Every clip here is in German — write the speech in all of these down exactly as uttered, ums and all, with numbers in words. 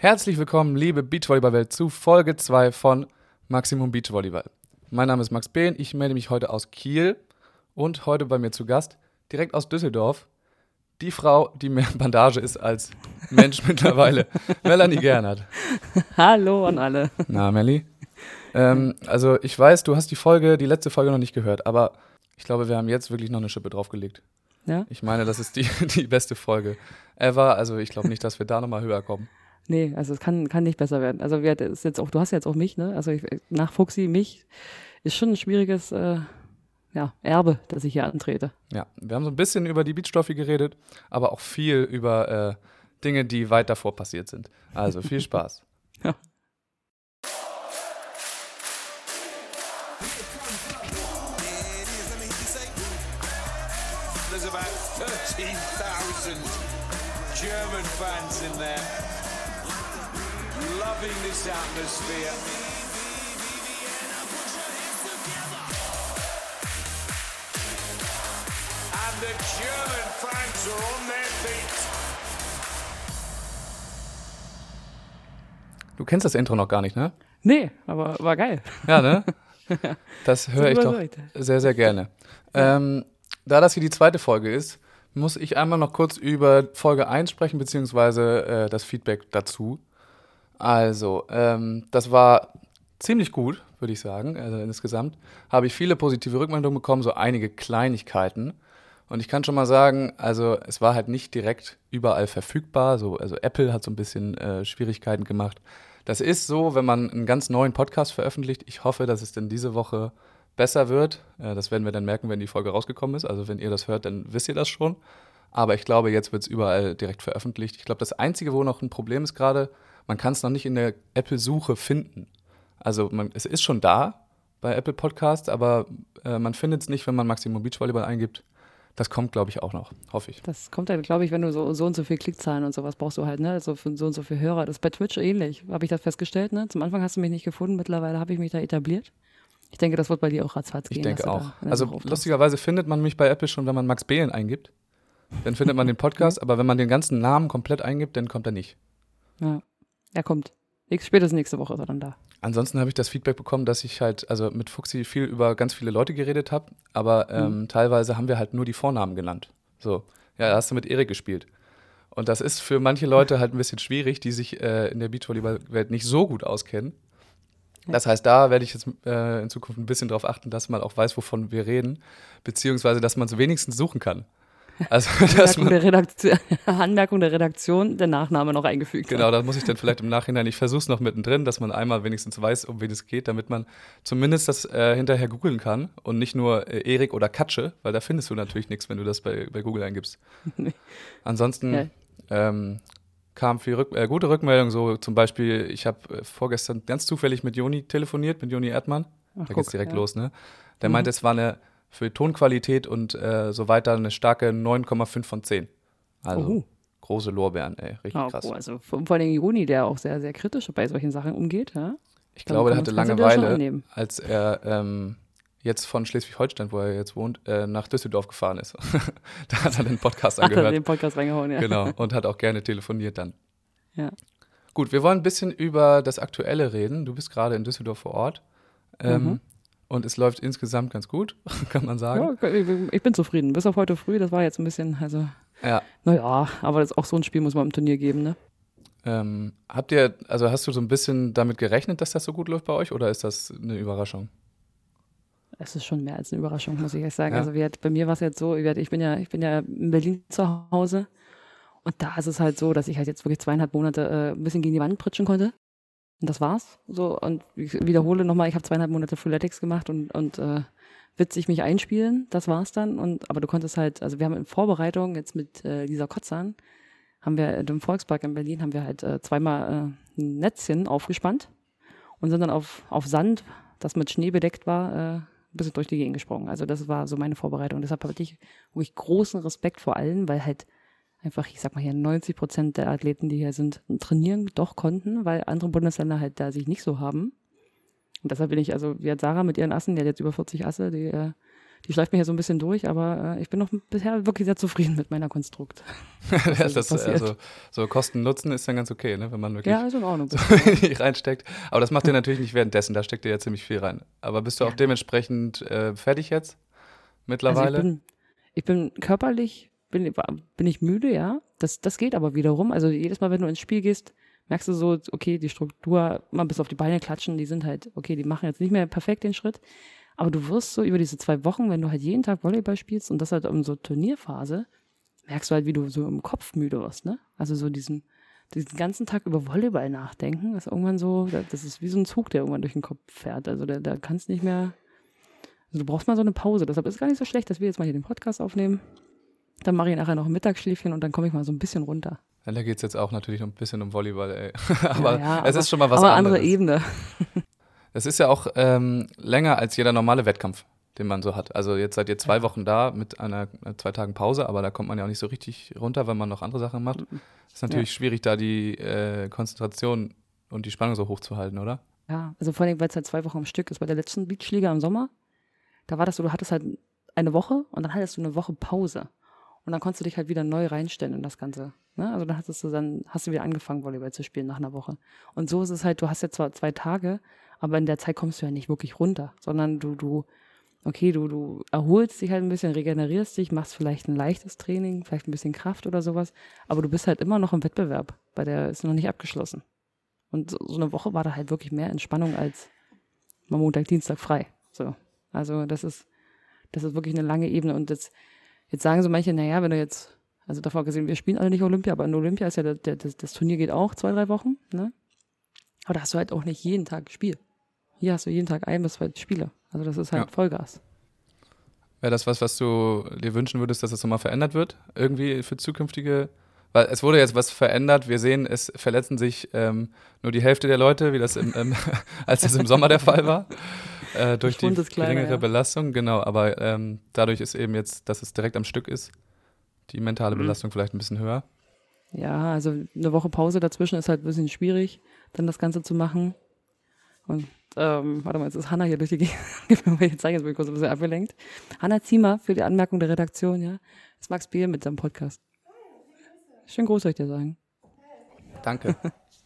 Herzlich willkommen, liebe Beachvolleyball-Welt, zu Folge zwei von Maximum Beachvolleyball. Mein Name ist Max Behn, ich melde mich heute aus Kiel und heute bei mir zu Gast, direkt aus Düsseldorf, die Frau, die mehr Bandage ist als Mensch mittlerweile, Melanie Gernert. Hallo an alle. Na, Melli? Ähm, also ich weiß, du hast die Folge, die letzte Folge noch nicht gehört, aber ich glaube, wir haben jetzt wirklich noch eine Schippe draufgelegt. Ja? Ich meine, das ist die, die beste Folge ever, also ich glaube nicht, dass wir da nochmal höher kommen. Nee, also es kann, kann nicht besser werden. Also wer ist jetzt auch, du hast jetzt auch mich, ne? Also ich, nach Fuxi, mich ist schon ein schwieriges äh, ja, Erbe, das ich hier antrete. Ja, wir haben so ein bisschen über die Beachstoffe geredet, aber auch viel über äh, Dinge, die weit davor passiert sind. Also viel Spaß. Ja. There's about thirteen thousand German fans in there, loving this atmosphere. And the German fans are on their feet. Du kennst das Intro noch gar nicht, ne? Nee, aber war geil. Ja, ne? Das höre ich doch überzeugt. sehr, sehr gerne. Ähm, da das hier die zweite Folge ist, muss ich einmal noch kurz über Folge eins sprechen, beziehungsweise äh, das Feedback dazu. Also, ähm, das war ziemlich gut, würde ich sagen. Also insgesamt habe ich viele positive Rückmeldungen bekommen, so einige Kleinigkeiten. Und ich kann schon mal sagen, also es war halt nicht direkt überall verfügbar. So, also Apple hat so ein bisschen äh, Schwierigkeiten gemacht. Das ist so, wenn man einen ganz neuen Podcast veröffentlicht. Ich hoffe, dass es dann diese Woche besser wird. Äh, das werden wir dann merken, wenn die Folge rausgekommen ist. Also wenn ihr das hört, dann wisst ihr das schon. Aber ich glaube, jetzt wird es überall direkt veröffentlicht. Ich glaube, das Einzige, wo noch ein Problem ist gerade, man kann es noch nicht in der Apple-Suche finden. Also man, es ist schon da bei Apple Podcasts, aber äh, man findet es nicht, wenn man Maximum Beachvolleyball eingibt. Das kommt, glaube ich, auch noch, hoffe ich. Das kommt dann, glaube ich, wenn du so, so und so viel Klickzahlen und sowas brauchst du halt, ne? Also für so und so viele Hörer. Das ist bei Twitch ähnlich, habe ich das festgestellt, ne? Zum Anfang hast du mich nicht gefunden, mittlerweile habe ich mich da etabliert. Ich denke, das wird bei dir auch ratzfatz gehen. Ich denke dass du auch. da Also lustigerweise findet man mich bei Apple schon, wenn man Max Behlen eingibt. Dann findet man den Podcast, aber wenn man den ganzen Namen komplett eingibt, dann kommt er nicht. Ja, er kommt. Nächst- Spätestens nächste Woche ist er dann da. Ansonsten habe ich das Feedback bekommen, dass ich halt, also mit Fuxi viel über ganz viele Leute geredet habe, aber ähm, mhm. teilweise haben wir halt nur die Vornamen genannt. So, ja, da hast du mit Erik gespielt. Und das ist für manche Leute halt ein bisschen schwierig, die sich äh, in der Beachvolleyball-Welt nicht so gut auskennen. Das heißt, da werde ich jetzt äh, in Zukunft ein bisschen drauf achten, dass man auch weiß, wovon wir reden, beziehungsweise, dass man es wenigstens suchen kann. Also, dass Anmerkung, man, der Redaktion, Anmerkung der Redaktion, der Nachname noch eingefügt genau, hat. das muss ich dann vielleicht im Nachhinein, ich versuche es noch mittendrin, dass man einmal wenigstens weiß, um wen es geht, damit man zumindest das äh, hinterher googeln kann und nicht nur äh, Erik oder Katsche, weil da findest du natürlich nichts, wenn du das bei, bei Google eingibst. Nee. Ansonsten Ja. ähm, kam viel Rück, äh, gute Rückmeldung, so zum Beispiel, ich habe äh, vorgestern ganz zufällig mit Joni telefoniert, mit Joni Erdmann, Ach, da guck, geht's direkt ja. los, ne? Der Mhm. meinte, es war eine für Tonqualität und äh, so weiter eine starke neun Komma fünf von zehn. Also Oho. große Lorbeeren, ey, richtig Ah, krass. oh, also vor vor allem Juni, der auch sehr, sehr kritisch bei solchen Sachen umgeht. Ja? Ich glaube, der Kann hatte man- kannst du dir schon Langeweile, annehmen. als er ähm, jetzt von Schleswig-Holstein, wo er jetzt wohnt, äh, nach Düsseldorf gefahren ist. Da hat er den Podcast Ach, hat er angehört. den Podcast reingehauen, ja. Genau, und hat auch gerne telefoniert dann. Ja. Gut, wir wollen ein bisschen über das Aktuelle reden. Du bist gerade in Düsseldorf vor Ort. Ähm, Mhm. Und es läuft insgesamt ganz gut, kann man sagen. Ja, ich, ich bin zufrieden. Bis auf heute früh, das war jetzt ein bisschen, also, Ja. naja, aber das ist auch so ein Spiel muss man im Turnier geben, ne? Ähm, habt ihr, also hast du so ein bisschen damit gerechnet, dass das so gut läuft bei euch, oder ist das eine Überraschung? Es ist schon mehr als eine Überraschung, muss ich ehrlich sagen. Ja. Also wir, bei mir war es jetzt so, ich bin ja, ich bin ja in Berlin zu Hause und da ist es halt so, dass ich halt jetzt wirklich zweieinhalb Monate äh, ein bisschen gegen die Wand pritschen konnte. Und das war's. So, und ich wiederhole nochmal, ich habe zweieinhalb Monate Freeletics gemacht und, und äh, witzig mich einspielen, das war's dann. Und, aber du konntest halt, also wir haben in Vorbereitung jetzt mit äh, Lisa Kotzan, haben wir im Volkspark in Berlin, haben wir halt äh, zweimal äh, ein Netzchen aufgespannt und sind dann auf, auf Sand, das mit Schnee bedeckt war, äh, ein bisschen durch die Gegend gesprungen. Also das war so meine Vorbereitung. Deshalb hatte ich wirklich großen Respekt vor allen, weil halt einfach, ich sag mal hier, neunzig Prozent der Athleten, die hier sind, trainieren doch konnten, weil andere Bundesländer halt da sich nicht so haben. Und deshalb bin ich, also wie hat Sarah mit ihren Assen, die hat jetzt über vierzig Asse, die, äh, die schleift mich ja so ein bisschen durch, aber äh, ich bin noch bisher wirklich sehr zufrieden mit meiner Konstrukt. das, das, also, so Kosten-Nutzen ist dann ganz okay, ne? Wenn man wirklich Ja, ist in Ordnung. so reinsteckt. Aber das macht ihr natürlich nicht währenddessen, da steckt ihr ja ziemlich viel rein. Aber bist du Ja. auch dementsprechend äh, fertig jetzt mittlerweile? Also ich bin, ich bin körperlich, bin, bin ich müde, ja. Das, das geht aber wiederum. Also jedes Mal, wenn du ins Spiel gehst, merkst du so, okay, die Struktur, mal bis auf die Beine klatschen, die sind halt, okay, die machen jetzt nicht mehr perfekt den Schritt. Aber du wirst so über diese zwei Wochen, wenn du halt jeden Tag Volleyball spielst und das halt um so Turnierphase, merkst du halt, wie du so im Kopf müde wirst, ne? Also so diesen, diesen ganzen Tag über Volleyball nachdenken, ist irgendwann so, das ist wie so ein Zug, der irgendwann durch den Kopf fährt. Also da, da kannst nicht mehr, also du brauchst mal so eine Pause. Deshalb ist es gar nicht so schlecht, dass wir jetzt mal hier den Podcast aufnehmen. Dann mache ich nachher noch ein Mittagsschläfchen und dann komme ich mal so ein bisschen runter. Ja, da geht es jetzt auch natürlich ein bisschen um Volleyball, ey. aber ja, ja, es aber, ist schon mal was aber anderes. andere Ebene. Es ist ja auch ähm, länger als jeder normale Wettkampf, den man so hat. Also jetzt seid ihr zwei Ja. Wochen da mit einer äh, zwei Tagen Pause, aber da kommt man ja auch nicht so richtig runter, wenn man noch andere Sachen macht. Ist natürlich Ja. schwierig, da die äh, Konzentration und die Spannung so hoch zu halten, oder? Ja, also vor allem, weil es halt zwei Wochen am Stück ist. Bei der letzten Beachliga im Sommer, da war das so, du hattest halt eine Woche und dann hattest du eine Woche Pause. Und dann konntest du dich halt wieder neu reinstellen in das Ganze. Ne? Also dann hattest du dann, hast du wieder angefangen, Volleyball zu spielen nach einer Woche. Und so ist es halt, du hast ja zwar zwei Tage, aber in der Zeit kommst du ja nicht wirklich runter, sondern du, du, okay, du, du erholst dich halt ein bisschen, regenerierst dich, machst vielleicht ein leichtes Training, vielleicht ein bisschen Kraft oder sowas, aber du bist halt immer noch im Wettbewerb, weil der ist noch nicht abgeschlossen. Und so, so eine Woche war da halt wirklich mehr Entspannung als mal Montag, Dienstag frei. So. Also das ist, das ist wirklich eine lange Ebene. Und das, jetzt sagen so manche, naja, wenn du jetzt, also davor gesehen, wir spielen alle nicht Olympia, aber in Olympia ist ja, der, der, das, das Turnier geht auch zwei, drei Wochen, ne? Aber da hast du halt auch nicht jeden Tag Spiel. Hier hast du jeden Tag ein bis zwei Spiele. Also das ist halt Ja. Vollgas. Wäre das was, was du dir wünschen würdest, dass das nochmal verändert wird? Irgendwie für zukünftige? Weil es wurde jetzt was verändert. Wir sehen, es verletzen sich ähm, nur die Hälfte der Leute, wie das im, ähm, als das im Sommer der Fall war. Äh, durch die Schwund ist kleiner, geringere ja. Belastung, genau. Aber ähm, dadurch ist eben jetzt, dass es direkt am Stück ist, die mentale Mhm. Belastung vielleicht ein bisschen höher. Ja, also eine Woche Pause dazwischen ist halt ein bisschen schwierig, dann das Ganze zu machen. Und ähm, warte mal, jetzt ist Hanna hier durch die Gegend. Gib mir mal die Zeichen, jetzt bin ich kurz ein bisschen abgelenkt. Hanna Ziemer für die Anmerkung der Redaktion, ja. Das ist Max Bier mit seinem Podcast. Schön groß, soll ich dir sagen. Danke.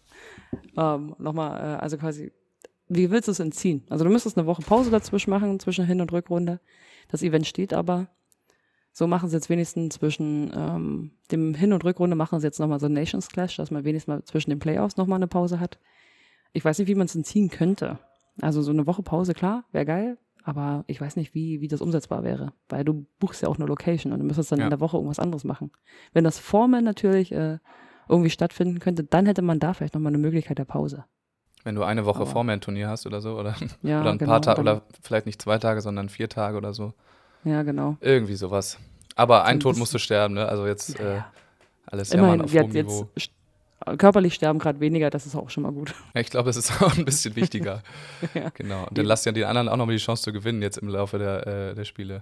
Ähm, nochmal, äh, also quasi, wie willst du es entziehen? Also du müsstest eine Woche Pause dazwischen machen, zwischen Hin- und Rückrunde. Das Event steht aber. So machen sie jetzt wenigstens zwischen ähm, dem Hin- und Rückrunde machen sie jetzt nochmal so ein Nations Clash, dass man wenigstens mal zwischen den Playoffs nochmal eine Pause hat. Ich weiß nicht, wie man es entziehen könnte. Also so eine Woche Pause, klar, wäre geil, aber ich weiß nicht, wie, wie das umsetzbar wäre, weil du buchst ja auch eine Location und du müsstest dann Ja. in der Woche irgendwas anderes machen. Wenn das Formen natürlich äh, irgendwie stattfinden könnte, dann hätte man da vielleicht nochmal eine Möglichkeit der Pause. Wenn du eine Woche Aber- vor mir ein Turnier hast oder so, oder, Ja, oder ein genau, paar Tage, dann- oder vielleicht nicht zwei Tage, sondern vier Tage oder so. Ja, genau. Irgendwie sowas. Aber ein ein Tod bisschen- musste sterben, ne? Also jetzt äh, Ja. alles Jammern Immerhin, auf wir hohem hat jetzt Niveau. st- körperlich sterben gerade weniger, das ist auch schon mal gut. Ja, ich glaube, das ist auch ein bisschen wichtiger. Ja. Genau. Und dann lasst ja die anderen auch nochmal die Chance zu gewinnen jetzt im Laufe der, äh, der Spiele.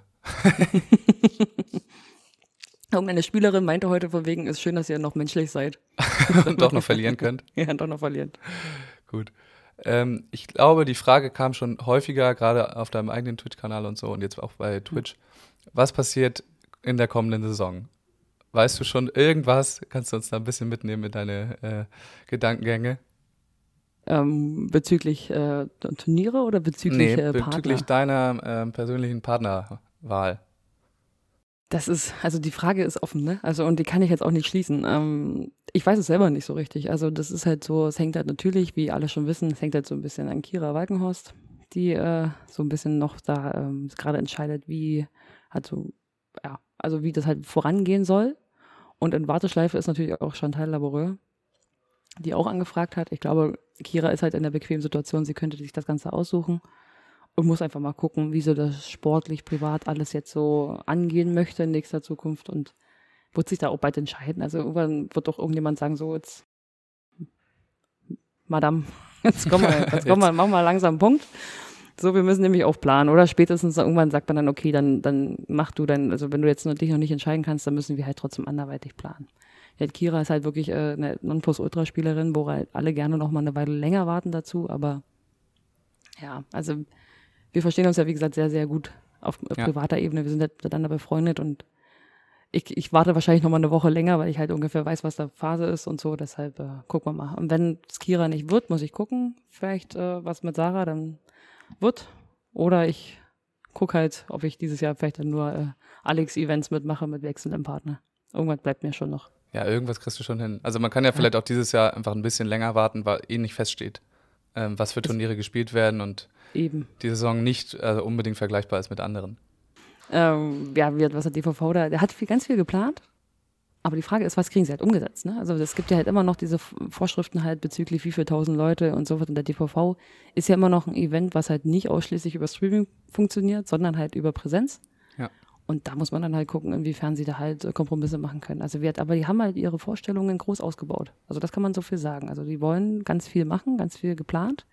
Irgendeine Spielerin meinte heute von wegen, ist schön, dass ihr noch menschlich seid. Und doch noch verlieren könnt. Ja, doch noch verlieren. Gut. Ähm, ich glaube, die Frage kam schon häufiger, gerade auf deinem eigenen Twitch-Kanal und so und jetzt auch bei Twitch. Was passiert in der kommenden Saison? Weißt du schon irgendwas? Kannst du uns da ein bisschen mitnehmen in deine äh, Gedankengänge? Ähm, bezüglich äh, Turniere oder bezüglich nee, äh, Partner? bezüglich deiner ähm, persönlichen Partnerwahl. Das ist, also die Frage ist offen, ne? Also und die kann ich jetzt auch nicht schließen. Ähm, ich weiß es selber nicht so richtig. Also das ist halt so, es hängt halt natürlich, wie alle schon wissen, es hängt halt so ein bisschen an Kira Walkenhorst, die äh, so ein bisschen noch da ähm, gerade entscheidet, wie halt so, ja, also wie das halt vorangehen soll. Und in Warteschleife ist natürlich auch Chantal Laboureux, die auch angefragt hat. Ich glaube, Kira ist halt in der bequemen Situation, sie könnte sich das Ganze aussuchen und muss einfach mal gucken, wie sie das sportlich, privat alles jetzt so angehen möchte in nächster Zukunft und wird sich da auch bald entscheiden. Also irgendwann wird doch irgendjemand sagen, so jetzt, Madame, jetzt komm mal, jetzt komm mal, mach mal langsam einen Punkt. So, wir müssen nämlich auch planen. Oder spätestens irgendwann sagt man dann, okay, dann, dann mach du dann, also wenn du jetzt dich noch nicht entscheiden kannst, dann müssen wir halt trotzdem anderweitig planen. Ja, Kira ist halt wirklich äh, eine Nonplusultra-Spielerin, wo halt alle gerne noch mal eine Weile länger warten dazu, aber ja, also wir verstehen uns ja, wie gesagt, sehr, sehr gut auf Ja. privater Ebene. Wir sind halt miteinander befreundet und ich, ich warte wahrscheinlich noch mal eine Woche länger, weil ich halt ungefähr weiß, was da Phase ist und so. Deshalb äh, gucken wir mal. Und wenn es Kira nicht wird, muss ich gucken. Vielleicht äh, was mit Sarah dann wird. Oder ich gucke halt, ob ich dieses Jahr vielleicht dann nur äh, Alex-Events mitmache mit wechselndem Partner. Irgendwas bleibt mir schon noch. Ja, irgendwas kriegst du schon hin. Also man kann ja vielleicht auch dieses Jahr einfach ein bisschen länger warten, weil eh nicht feststeht, ähm, was für Turniere gespielt werden und Eben. die Saison nicht also unbedingt vergleichbar ist mit anderen. Ähm, ja, wie, was hat D V V da? Der hat viel, ganz viel geplant. Aber die Frage ist, was kriegen sie halt umgesetzt? Ne? Also es gibt ja halt immer noch diese F- Vorschriften halt bezüglich wie viele tausend Leute und so was. Und der D V V ist ja immer noch ein Event, was halt nicht ausschließlich über Streaming funktioniert, sondern halt über Präsenz. Ja. Und da muss man dann halt gucken, inwiefern sie da halt äh, Kompromisse machen können. Also wir, aber die haben halt ihre Vorstellungen groß ausgebaut. Also das kann man so viel sagen. Also die wollen ganz viel machen, ganz viel geplant.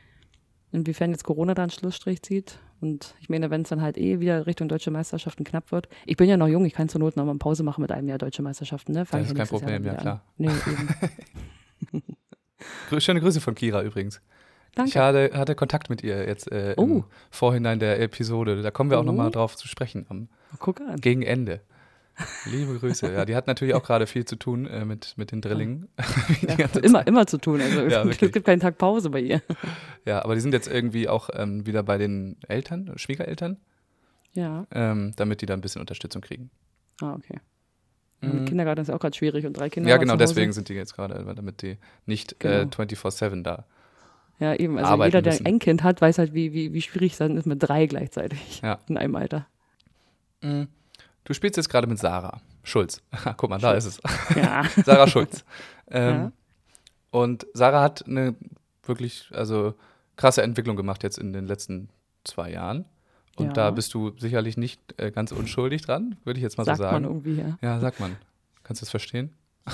Inwiefern jetzt Corona da einen Schlussstrich zieht. Und ich meine, wenn es dann halt eh wieder Richtung Deutsche Meisterschaften knapp wird. Ich bin ja noch jung, ich kann zur Not noch mal Pause machen mit einem Jahr Deutsche Meisterschaften. Ne? Fang Das ich ist ja kein nächstes Jahr Problem, dann ja wieder klar. an. Nee, eben. Grü- Schöne Grüße von Kira übrigens. Danke. Ich hatte, hatte Kontakt mit ihr jetzt äh, im Oh. Vorhinein der Episode. Da kommen wir auch Oh. nochmal drauf zu sprechen am Guck an. gegen Ende. Liebe Grüße. Ja, die hat natürlich auch gerade viel zu tun äh, mit, mit den Drillingen. Die Ja, ganze immer, Zeit. immer zu tun. Also Ja, es wirklich. gibt keinen Tag Pause bei ihr. Ja, aber die sind jetzt irgendwie auch ähm, wieder bei den Eltern, Schwiegereltern, Ja. ähm, damit die da ein bisschen Unterstützung kriegen. Ah, okay. Mhm. Mit Kindergarten ist ja auch gerade schwierig und drei Kinder. Ja, zu genau, Hause. deswegen sind die jetzt gerade, weil damit die nicht äh, Genau. vierundzwanzig sieben da. Ja, eben. Also arbeiten jeder, der müssen. ein Kind hat, weiß halt, wie, wie, wie schwierig es dann ist mit drei gleichzeitig Ja. in einem Alter. Mhm. Du spielst jetzt gerade mit Sarah Schulz. Guck mal, da ist es. Ja. Sarah Schulz. Ähm, Ja. Und Sarah hat eine wirklich also krasse Entwicklung gemacht jetzt in den letzten zwei Jahren. Und Ja. da bist du sicherlich nicht äh, ganz unschuldig dran, würde ich jetzt mal Sagt so man sagen. irgendwie, ja. Ja, sagt man. Kannst du das verstehen?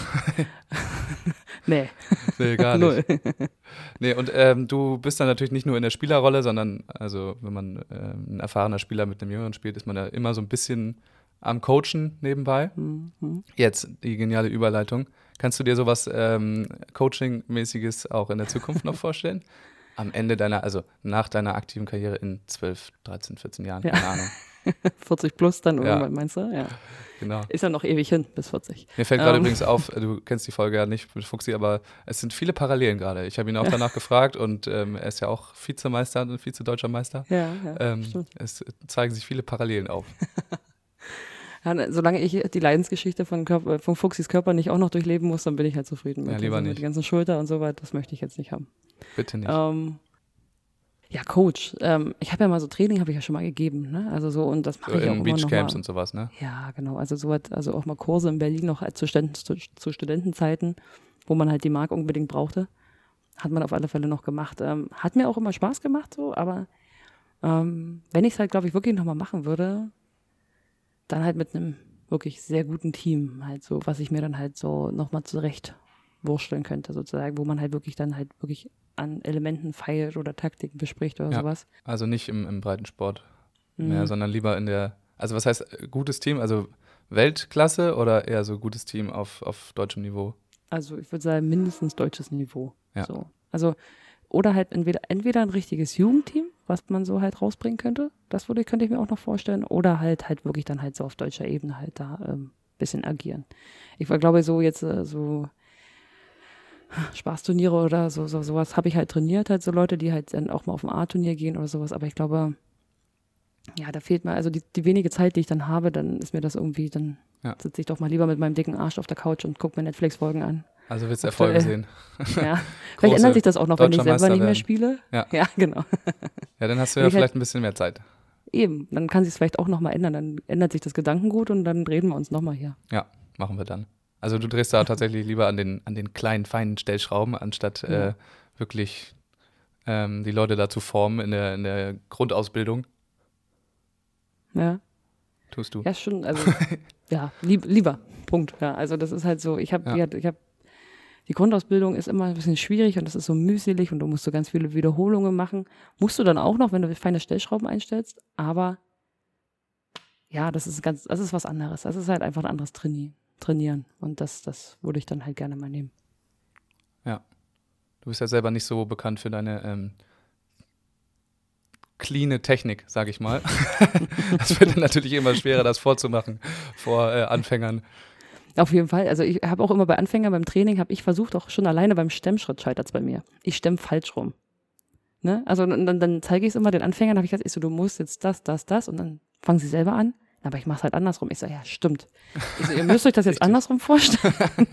Nee, Nee, gar null. nicht. Nee, und ähm, du bist dann natürlich nicht nur in der Spielerrolle, sondern also wenn man ähm, ein erfahrener Spieler mit einem Jüngeren spielt, ist man ja immer so ein bisschen am Coachen nebenbei. Mhm. Jetzt die geniale Überleitung. Kannst du dir sowas ähm, Coaching-mäßiges auch in der Zukunft noch vorstellen? Am Ende deiner, also nach deiner aktiven Karriere in zwölf, dreizehn, vierzehn Jahren, Ja. keine Ahnung. vierzig plus dann Ja. irgendwann, meinst du? Ja. Genau. Ist ja noch ewig hin, bis vierzig. Mir fällt gerade Ähm. übrigens auf, du kennst die Folge ja nicht mit Fuchsi, aber es sind viele Parallelen gerade. Ich habe ihn auch danach gefragt und ähm, er ist ja auch Vizemeister und Vize-Deutscher Meister. Ja, ja, Ähm, stimmt. es zeigen sich viele Parallelen auf. Ja, ne, solange ich die Leidensgeschichte von, Körper, von Fuchsis Körper nicht auch noch durchleben muss, dann bin ich halt zufrieden mit. Ja, lieber also mit nicht. die ganzen Schulter und so weiter, das möchte ich jetzt nicht haben. Bitte nicht. Ähm, ja, Coach. Ähm, ich habe ja mal so Training, habe ich ja schon mal gegeben, ne? Also so, und das mache So ich auch in immer noch Beachcamps mal. und sowas, ne? Ja, genau. Also so hat, also auch mal Kurse in Berlin noch zu, Ständen, zu, zu Studentenzeiten, wo man halt die Mark unbedingt brauchte. Hat man auf alle Fälle noch gemacht. Ähm, hat mir auch immer Spaß gemacht, so, aber ähm, wenn ich es halt, glaube ich, wirklich nochmal machen würde, dann halt mit einem wirklich sehr guten Team, halt so, was ich mir dann halt so nochmal zurecht wursteln könnte, sozusagen, wo man halt wirklich dann halt wirklich an Elementen feilt oder Taktiken bespricht oder Ja. sowas. Also nicht im, im Breitensport Mhm. mehr, sondern lieber in der, also was heißt äh, gutes Team? Also Weltklasse oder eher so gutes Team auf, auf deutschem Niveau? Also ich würde sagen, mindestens deutsches Niveau. Ja. So. Also, oder halt entweder, entweder ein richtiges Jugendteam, was man so halt rausbringen könnte, das würde, könnte ich mir auch noch vorstellen, oder halt halt wirklich dann halt so auf deutscher Ebene halt da ein ähm, bisschen agieren. Ich war, glaube so jetzt äh, so Spaßturniere oder so, so sowas habe ich halt trainiert, halt so Leute, die halt dann auch mal auf ein A-Turnier gehen oder sowas, aber ich glaube, ja, da fehlt mir, also die, die wenige Zeit, die ich dann habe, dann ist mir das irgendwie, dann Ja. sitze ich doch mal lieber mit meinem dicken Arsch auf der Couch und gucke mir Netflix-Folgen an. Also willst du Aktuell. Erfolge sehen? Ja, vielleicht ändert sich das auch noch, wenn ich deutscher selber Meister nicht mehr werden. spiele. Ja. Ja, genau. Ja, dann hast du Wenn ja ich halt- vielleicht ein bisschen mehr Zeit. Eben, dann kann sich es vielleicht auch nochmal ändern. Dann ändert sich das Gedankengut und dann reden wir uns nochmal hier. Ja, machen wir dann. Also du drehst da tatsächlich lieber an den, an den kleinen, feinen Stellschrauben, anstatt Ja. äh, wirklich ähm, die Leute dazu formen in der, in der Grundausbildung. Ja, Tust du. ja schon, also ja, lieb, lieber, Punkt. Ja, also das ist halt so, ich habe, Ja. ich habe, die Grundausbildung ist immer ein bisschen schwierig und das ist so mühselig und du musst so ganz viele Wiederholungen machen. Musst du dann auch noch, wenn du feine Stellschrauben einstellst, aber ja, das ist ganz, das ist was anderes. Das ist halt einfach ein anderes Trainieren. trainieren und das, das würde ich dann halt gerne mal nehmen. Du bist ja selber nicht so bekannt für deine ähm, cleane Technik, sage ich mal. Es wird dann natürlich immer schwerer, das vorzumachen vor äh, Anfängern. Auf jeden Fall. Also ich habe auch immer bei Anfängern beim Training, habe ich versucht, auch schon alleine beim Stemmschritt scheitert es bei mir. Ich stemme falsch rum. Ne? Also dann, dann zeige ich es immer den Anfängern, habe ich gesagt, ich so, du musst jetzt das, das, das und dann fangen sie selber an. Aber ich mache es halt andersrum. Ich so, ja, stimmt. Ich so, ihr müsst euch das jetzt andersrum vorstellen.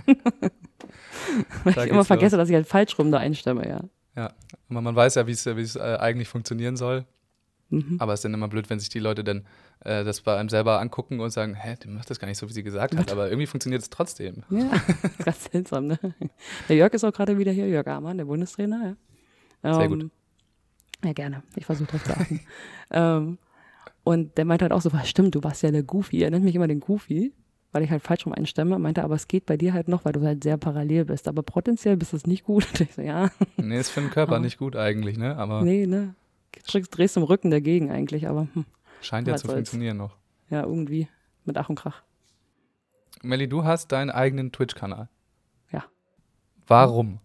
Weil Da ich immer geht's vergesse, los. dass ich halt falsch rum da einstemme, ja. Ja, aber man weiß ja, wie es wie es äh, eigentlich funktionieren soll. Mhm. Aber es ist dann immer blöd, wenn sich die Leute dann äh, das bei einem selber angucken und sagen, hä, der macht das gar nicht so, wie sie gesagt hat. Aber irgendwie funktioniert es trotzdem. Ja, ganz seltsam, ne? Der Jörg ist auch gerade wieder hier, Jörg Amann, der Bundestrainer, ja. Sehr Ähm, gut. Ja, gerne. Ich versuche drauf zu achten. ähm, und der meinte halt auch so, was stimmt, du warst ja der Goofy. Er nennt mich immer den Goofy, weil ich halt falsch rum einstemme. Meinte, aber es geht bei dir halt noch, weil du halt sehr parallel bist. Aber potenziell bist du es nicht gut. Und ich so, ja. Nee, ist für den Körper Aber- nicht gut eigentlich, ne? Aber Nee, ne? Drehst, drehst im Rücken dagegen eigentlich, aber hm, scheint ja was zu soll's. funktionieren noch. ja, irgendwie mit Ach und Krach. Melli, du hast deinen eigenen Twitch-Kanal. Ja. Warum?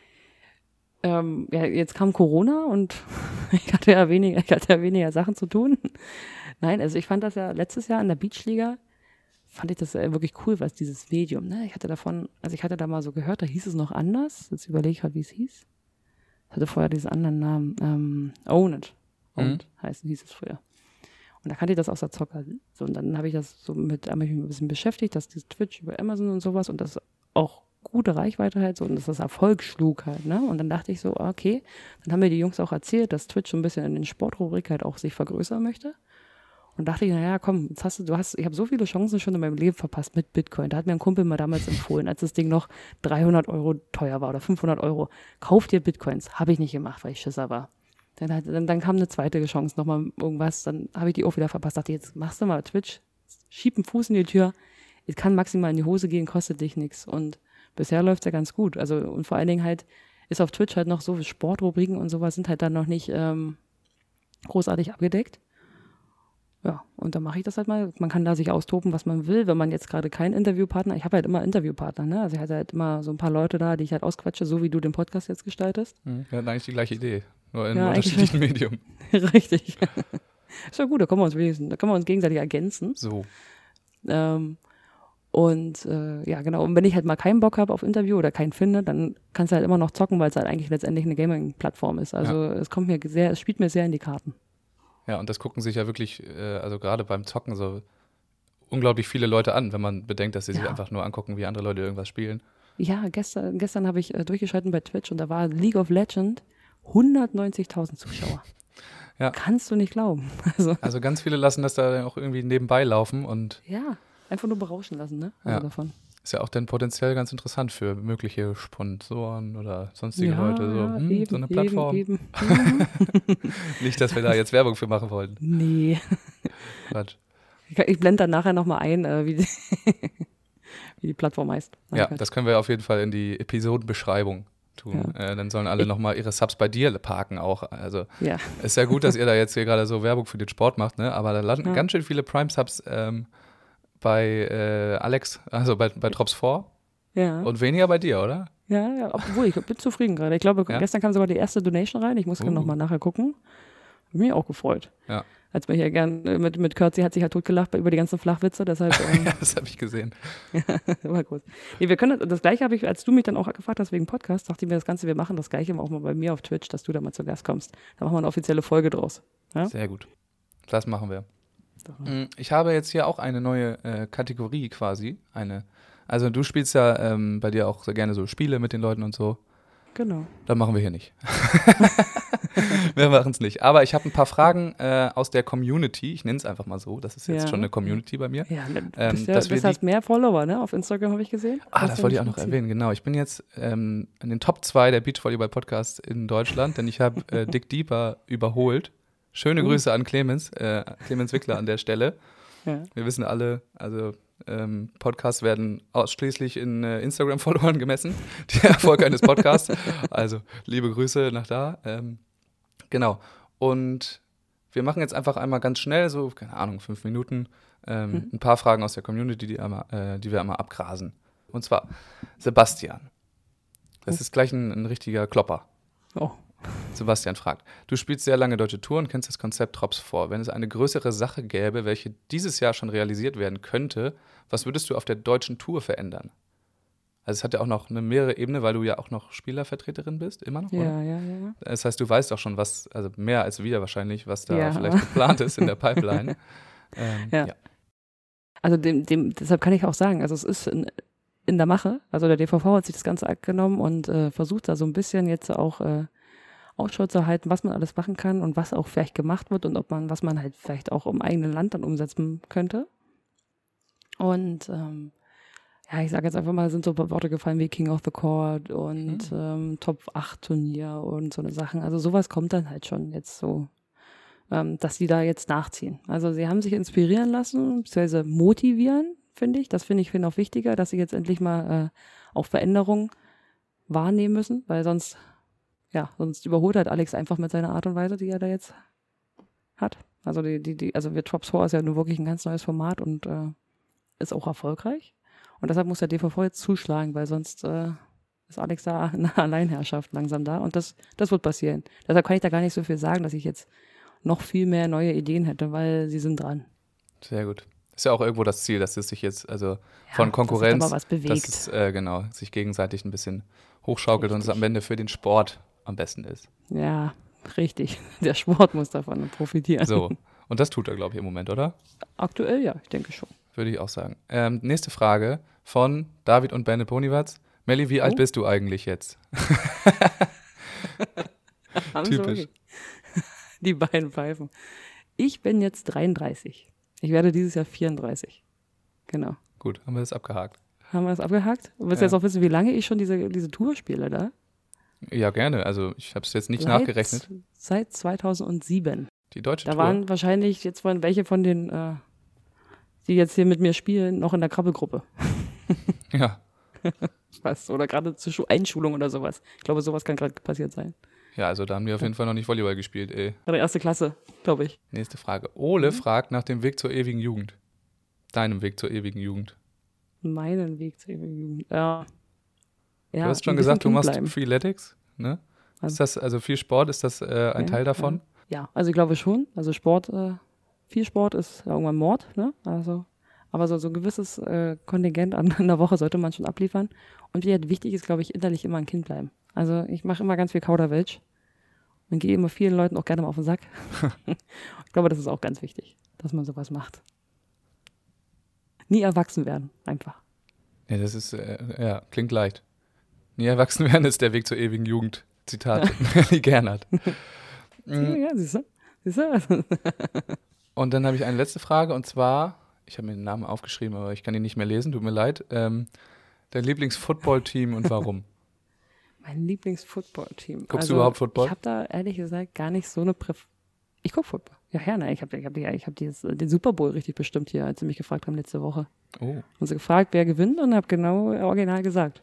Ähm, ja, jetzt kam Corona und ich hatte ja weniger, ich hatte ja weniger Sachen zu tun. Nein, also ich fand das ja letztes Jahr in der Beachliga, fand ich das ja wirklich cool, was dieses Medium, ne? Ich hatte davon, also ich hatte da mal so gehört, da hieß es noch anders. Jetzt überlege ich halt, wie es hieß. Es hatte vorher diesen anderen Namen, ähm, Own It. Own Mhm. It heißt, hieß es früher. Und da kannte ich das aus der Zocker. So, und dann habe ich das so mit, habe ich mich ein bisschen beschäftigt, dass dieses Twitch über Amazon und sowas und das auch gute Reichweite halt so und dass das Erfolg schlug halt, ne? Und dann dachte ich so, okay, dann haben mir die Jungs auch erzählt, dass Twitch so ein bisschen in den Sportrubrik halt auch sich vergrößern möchte. Und dachte ich, naja, komm, jetzt hast du, du hast, ich habe so viele Chancen schon in meinem Leben verpasst mit Bitcoin. Da hat mir ein Kumpel mal damals empfohlen, als das Ding noch dreihundert Euro teuer war oder fünfhundert Euro. Kauf dir Bitcoins. Habe ich nicht gemacht, weil ich Schisser war. Dann, hat, dann, dann kam eine zweite Chance, nochmal irgendwas. Dann habe ich die auch wieder verpasst. Dachte, jetzt machst du mal Twitch, schieb einen Fuß in die Tür. Es kann maximal in die Hose gehen, kostet dich nichts. Und bisher läuft es ja ganz gut. Also, und vor allen Dingen halt ist auf Twitch halt noch so Sportrubriken und sowas sind halt dann noch nicht ähm, großartig abgedeckt. Ja, und dann mache ich das halt mal. Man kann da sich austoben, was man will. Wenn man jetzt gerade keinen Interviewpartner, ich habe halt immer Interviewpartner, ne? Also ich hatte halt immer so ein paar Leute da, die ich halt ausquatsche, so wie du den Podcast jetzt gestaltest. Mhm. Wir hatten eigentlich die gleiche Idee, nur in Ja, einem eigentlich unterschiedlichen Medium. Richtig. Ist ja gut, da können wir uns wenigstens, da können wir uns gegenseitig ergänzen. So. Ähm, und äh, ja, genau. Und wenn ich halt mal keinen Bock habe auf Interview oder keinen finde, dann kannst du halt immer noch zocken, weil es halt eigentlich letztendlich eine Gaming-Plattform ist. Also es kommt mir sehr, es spielt mir sehr in die Karten. Ja, und das gucken sich ja wirklich, äh, also gerade beim Zocken so unglaublich viele Leute an, wenn man bedenkt, dass sie sich Ja. einfach nur angucken, wie andere Leute irgendwas spielen. Ja, gestern, gestern habe ich äh, durchgeschalten bei Twitch und da war League of Legends hundertneunzigtausend Zuschauer. Ja. Kannst du nicht glauben. Also, Also ganz viele lassen das da auch irgendwie nebenbei laufen und ja, einfach nur berauschen lassen, ne? Also Ja. davon. ist ja auch dann potenziell ganz interessant für mögliche Sponsoren oder sonstige Ja, Leute. So, ja, hm, eben, so eine Plattform. Eben, eben. Nicht, dass wir da jetzt Werbung für machen wollten. Nee. Quatsch. Ich, ich blende dann nachher nochmal ein, äh, wie, die, wie die Plattform heißt. Nein, Ja, Quatsch. das können wir auf jeden Fall in die Episodenbeschreibung tun. Äh, dann sollen alle Ich- nochmal ihre Subs bei dir parken auch. Also ja. ist ja gut, dass ihr da jetzt hier gerade so Werbung für den Sport macht, ne? Aber da landen Ja. ganz schön viele Prime-Subs ähm, bei äh, Alex, also bei, bei Drops vier Ja. und weniger bei dir, oder? ja, ja, obwohl ich bin zufrieden gerade. Ich glaube, Ja? gestern kam sogar die erste Donation rein. Ich muss Uh. uh. nochmal nachher gucken. Hab mich auch gefreut. Ja. Als mir hier gern äh, mit, mit Kürzi hat sich ja totgelacht über die ganzen Flachwitze, deshalb ähm, Ja, das habe ich gesehen. war gut. Nee, wir können das, das gleiche habe ich, als du mich dann auch gefragt hast wegen Podcast, dachte ich mir das Ganze, wir machen das gleiche auch mal bei mir auf Twitch, dass du da mal zu Gast kommst. Da machen wir eine offizielle Folge draus. Ja? Sehr gut. Das machen wir. Doch. Mm, Ich habe jetzt hier auch eine neue äh, Kategorie quasi. Eine. Also du spielst ja ähm, bei dir auch sehr gerne so Spiele mit den Leuten und so. Genau. Das machen wir hier nicht. Wir machen es nicht. Aber ich habe ein paar Fragen äh, aus der Community. Ich nenne es einfach mal so. Das ist jetzt Ja. schon eine Community bei mir. Ja, ne, du Ähm, bist ja, dass wir bist hast mehr Follower, ne? Auf Instagram habe ich gesehen. Ah, Hast das du wollte ich nicht auch noch erzählt. erwähnen, genau. Ich bin jetzt ähm, in den Top zwei der Beachvolleyball-Podcasts in Deutschland, denn ich habe äh, Dick Deeper überholt. Schöne Uh. Grüße an Clemens, äh, Clemens Wickler an der Stelle. Ja. Wir wissen alle, also ähm, Podcasts werden ausschließlich in äh, Instagram-Followern gemessen, der Erfolg eines Podcasts. Also liebe Grüße nach da. Ähm, genau. Und wir machen jetzt einfach einmal ganz schnell, so, keine Ahnung, fünf Minuten, ähm, Mhm. ein paar Fragen aus der Community, die, einmal, äh, die wir einmal abgrasen. Und zwar Sebastian. Das Oh. ist gleich ein, ein richtiger Klopper. Oh. Sebastian fragt, du spielst sehr lange deutsche Tour und kennst das Konzept Drops vor. Wenn es eine größere Sache gäbe, welche dieses Jahr schon realisiert werden könnte, was würdest du auf der deutschen Tour verändern? Also es hat ja auch noch eine mehrere Ebene, weil du ja auch noch Spielervertreterin bist, immer noch, Ja, oder? ja, ja, ja. Das heißt, du weißt auch schon, was, also mehr als wir wahrscheinlich, was da Ja. vielleicht geplant ist in der Pipeline. ähm, Ja. ja. Also dem, dem, deshalb kann ich auch sagen, also es ist in, in der Mache. Also der D V V hat sich das Ganze abgenommen und äh, versucht da so ein bisschen jetzt auch äh, Ausschau zu halten, was man alles machen kann und was auch vielleicht gemacht wird und ob man, was man halt vielleicht auch im eigenen Land dann umsetzen könnte. Und ähm, ja, ich sage jetzt einfach mal, sind so ein paar Worte gefallen wie King of the Court und Mhm. ähm, Top acht Turnier und so eine Sachen. Also sowas kommt dann halt schon jetzt so, ähm, dass die da jetzt nachziehen. Also sie haben sich inspirieren lassen, beziehungsweise motivieren, finde ich. Das finde ich finde auch wichtiger, dass sie jetzt endlich mal äh, auch Veränderungen wahrnehmen müssen, weil sonst, ja, sonst überholt halt Alex einfach mit seiner Art und Weise, die er da jetzt hat. Also die, die, die, also wir Drops vier ist ja nur wirklich ein ganz neues Format und äh, ist auch erfolgreich. Und deshalb muss der D V V jetzt zuschlagen, weil sonst äh, ist Alex da eine Alleinherrschaft langsam da. Und das, das wird passieren. Deshalb kann ich da gar nicht so viel sagen, dass ich jetzt noch viel mehr neue Ideen hätte, weil sie sind dran. Sehr gut. Ist ja auch irgendwo das Ziel, dass es sich jetzt, also Ja, von Konkurrenz, dass sich da mal was bewegt. dass es, äh, genau, sich gegenseitig ein bisschen hochschaukelt und es am Ende für den Sport am besten ist. Ja, richtig. Der Sport muss davon profitieren. So, und das tut er, glaube ich, im Moment, oder? Aktuell ja, ich denke schon. Würde ich auch sagen. Ähm, nächste Frage von David und Benne Ponywatz. Melli, wie alt Oh. bist du eigentlich jetzt? Haben sie Typisch. wirklich. Die beiden Pfeifen. Ich bin jetzt dreiunddreißig. Ich werde dieses Jahr vierunddreißig. Genau. Gut, haben wir das abgehakt. Haben wir das abgehakt? Willst du Ja. jetzt auch wissen, wie lange ich schon diese, diese Tour spiele da? Ja, gerne. Also ich habe es jetzt nicht Seit- nachgerechnet. Seit zweitausendsieben. Die deutsche Da Tour. waren wahrscheinlich jetzt von welche von den, äh, die jetzt hier mit mir spielen, noch in der Krabbelgruppe. Ja. Was? Oder gerade zur Schu- Einschulung oder sowas. Ich glaube, sowas kann gerade passiert sein. Ja, also da haben die auf jeden Fall noch nicht Volleyball gespielt, ey. Gerade erste Klasse, glaube ich. Nächste Frage. Ole Mhm. fragt nach dem Weg zur ewigen Jugend. Deinem Weg zur ewigen Jugend. Meinen Weg zur ewigen Jugend. Ja. Ja, Du hast schon ein bisschen gesagt, du Kind machst bleiben. Freeletics, ne? Also- Ist das, also viel Sport, ist das äh, ein Ja, Teil davon? Ja, also ich glaube schon. Also Sport, äh, viel Sport ist ja irgendwann Mord, ne? Also, aber so, so ein gewisses äh, Kontingent an in der Woche sollte man schon abliefern. Und wie halt wichtig ist, glaube ich, innerlich immer ein Kind bleiben. Also ich mache immer ganz viel Kauderwelsch und gehe immer vielen Leuten auch gerne mal auf den Sack. Ich glaube, das ist auch ganz wichtig, dass man sowas macht. Nie erwachsen werden, einfach. Ja, das ist, äh, ja, klingt leicht. Nie erwachsen werden ist der Weg zur ewigen Jugend. Zitat Melli Gernert. Mhm. Ja, siehst du? Siehst du? Und dann habe ich eine letzte Frage und zwar, ich habe mir den Namen aufgeschrieben, aber ich kann ihn nicht mehr lesen, tut mir leid. Ähm, dein Lieblings-Football-Team und warum? Mein Lieblings-Football-Team. Guckst du überhaupt Football? Ich habe da ehrlich gesagt gar nicht so eine Präf... Ich gucke Football. Ja, ja, ne, ich habe ich hab, ich hab dieses, den Super Bowl richtig bestimmt hier, als sie mich gefragt haben letzte Woche. Oh, Und sie gefragt, wer gewinnt und habe genau original gesagt.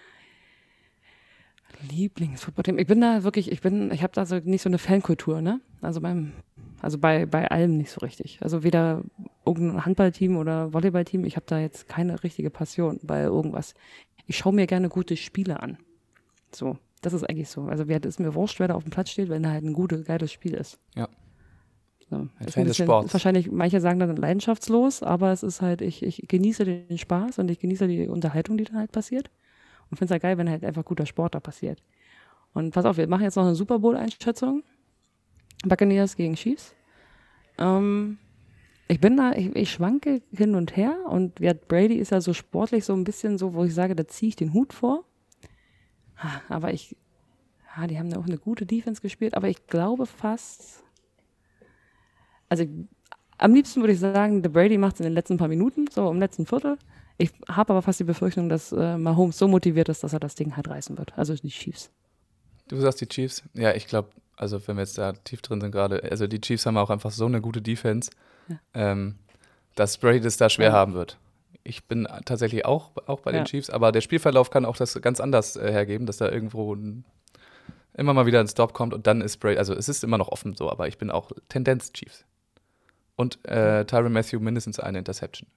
Lieblings-Football-Team. Ich bin da wirklich, ich bin, ich habe da so nicht so eine Fankultur, ne? Also beim, also bei, bei allem nicht so richtig. Also weder irgendein Handballteam oder Volleyballteam, ich habe da jetzt keine richtige Passion bei irgendwas. Ich schaue mir gerne gute Spiele an. So, das ist eigentlich so. Also wer ist mir wurscht, wer da auf dem Platz steht, wenn da halt ein gutes, geiles Spiel ist. Ja. So. Ein Ist Fan des bisschen- Sports. Ist wahrscheinlich, manche sagen dann leidenschaftslos, aber es ist halt, ich, ich genieße den Spaß und ich genieße die Unterhaltung, die dann halt passiert. Und finde es halt geil, wenn halt einfach guter Sport da passiert. Und pass auf, wir machen jetzt noch eine Super Bowl-Einschätzung. Buccaneers gegen Chiefs. Ähm, ich bin da, ich, ich schwanke hin und her und ja, Brady ist ja so sportlich so ein bisschen so, wo ich sage, da ziehe ich den Hut vor. Ha, Aber ich, ja, die haben ja auch eine gute Defense gespielt, aber ich glaube fast, also ich, am liebsten würde ich sagen, der Brady macht es in den letzten paar Minuten, so im letzten Viertel. Ich habe aber fast die Befürchtung, dass äh, Mahomes so motiviert ist, dass er das Ding halt reißen wird. Also die Chiefs. du sagst die Chiefs? Ja, ich glaube, also wenn wir jetzt da tief drin sind gerade, also die Chiefs haben auch einfach so eine gute Defense, Ja. ähm, dass Brady das da schwer Ja. haben wird. Ich bin tatsächlich auch, auch bei den Ja. Chiefs, aber der Spielverlauf kann auch das ganz anders äh, hergeben, dass da irgendwo ein, immer mal wieder ein Stop kommt und dann ist Brady, also es ist immer noch offen so, aber ich bin auch Tendenz Chiefs. Und äh, Tyrann Mathieu mindestens eine Interception.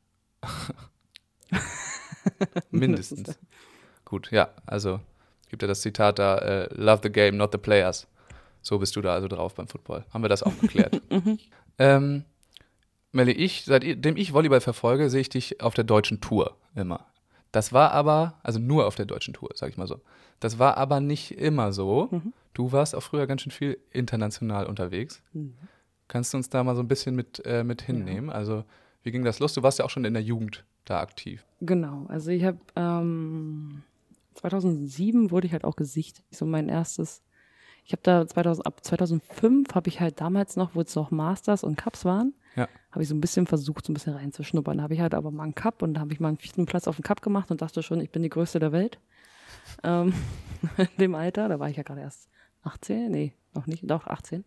Mindestens. Gut, ja, also gibt ja das Zitat da, äh, love the game, not the players. So bist du da also drauf beim Football. Haben wir das auch geklärt. ähm, Melli, ich, seitdem ich Volleyball verfolge, sehe ich dich auf der deutschen Tour immer. Das war aber, also nur auf der deutschen Tour, sag ich mal so. Das war aber nicht immer so. Mhm. Du warst auch früher ganz schön viel international unterwegs. Mhm. Kannst du uns da mal so ein bisschen mit, äh, mit hinnehmen? Ja. Also, wie ging das los? Du warst ja auch schon in der Jugend da aktiv. Genau, also ich habe ähm, zweitausendsieben wurde ich halt auch gesichtet. So mein erstes, ich habe da zweitausend, ab zweitausendfünf habe ich halt damals noch, wo es noch Masters und Cups waren, ja. habe ich so ein bisschen versucht, so ein bisschen reinzuschnuppern. Da habe ich halt aber mal einen Cup und da habe ich mal einen vierten Platz auf dem Cup gemacht und dachte schon, ich bin die Größte der Welt. Ähm, in dem Alter, da war ich ja gerade erst achtzehn, nee, noch nicht, doch achtzehn.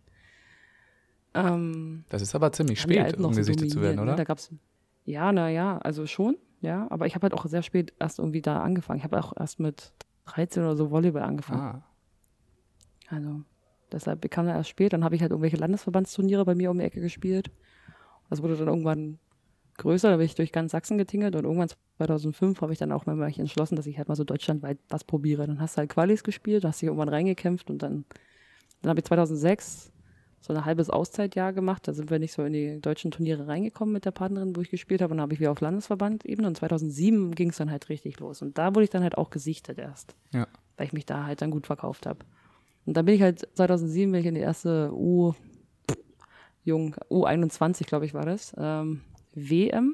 Ähm, das ist aber ziemlich spät, um gesichtet zu werden, oder? Ne? Da gab's, ja, naja, also schon, ja, aber ich habe halt auch sehr spät erst irgendwie da angefangen. Ich habe auch erst mit dreizehn oder so Volleyball angefangen. Ah. Also deshalb kam er erst spät, dann habe ich halt irgendwelche Landesverbandsturniere bei mir um die Ecke gespielt. Das wurde dann irgendwann größer, da bin ich durch ganz Sachsen getingelt und irgendwann zweitausendfünf habe ich dann auch mal mich entschlossen, dass ich halt mal so deutschlandweit was probiere. Dann hast du halt Qualis gespielt, hast dich irgendwann reingekämpft und dann, dann habe ich zweitausendsechs so ein halbes Auszeitjahr gemacht. Da sind wir nicht so in die deutschen Turniere reingekommen mit der Partnerin, wo ich gespielt habe. Und dann habe ich wieder auf Landesverband-Ebene. Und zweitausendsieben ging es dann halt richtig los. Und da wurde ich dann halt auch gesichtet erst. Ja. Weil ich mich da halt dann gut verkauft habe. Und dann bin ich halt, zweitausendsieben bin ich in die erste U, Jung, U einundzwanzig, glaube ich, war das, ähm, W M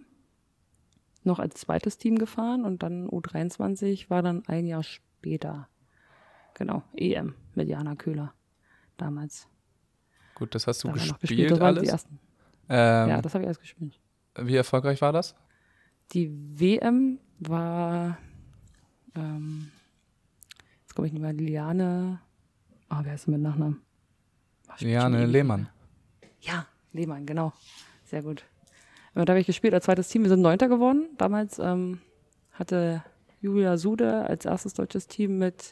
noch als zweites Team gefahren. Und dann U dreiundzwanzig war dann ein Jahr später. Genau, E M mit Jana Köhler damals. Gut, das hast du da gespielt, gespielt. Das waren alles? Die ersten. Ähm, ja, das habe ich alles gespielt. Wie erfolgreich war das? Die W M war, ähm, jetzt komme ich nicht mehr, Liane, oh, wer heißt sie mit Nachnamen? Ach, Liane Lehmann. Ja, Lehmann, genau. Sehr gut. Und da habe ich gespielt als zweites Team. Wir sind Neunter geworden. Damals ähm, hatte Julia Sude als erstes deutsches Team mit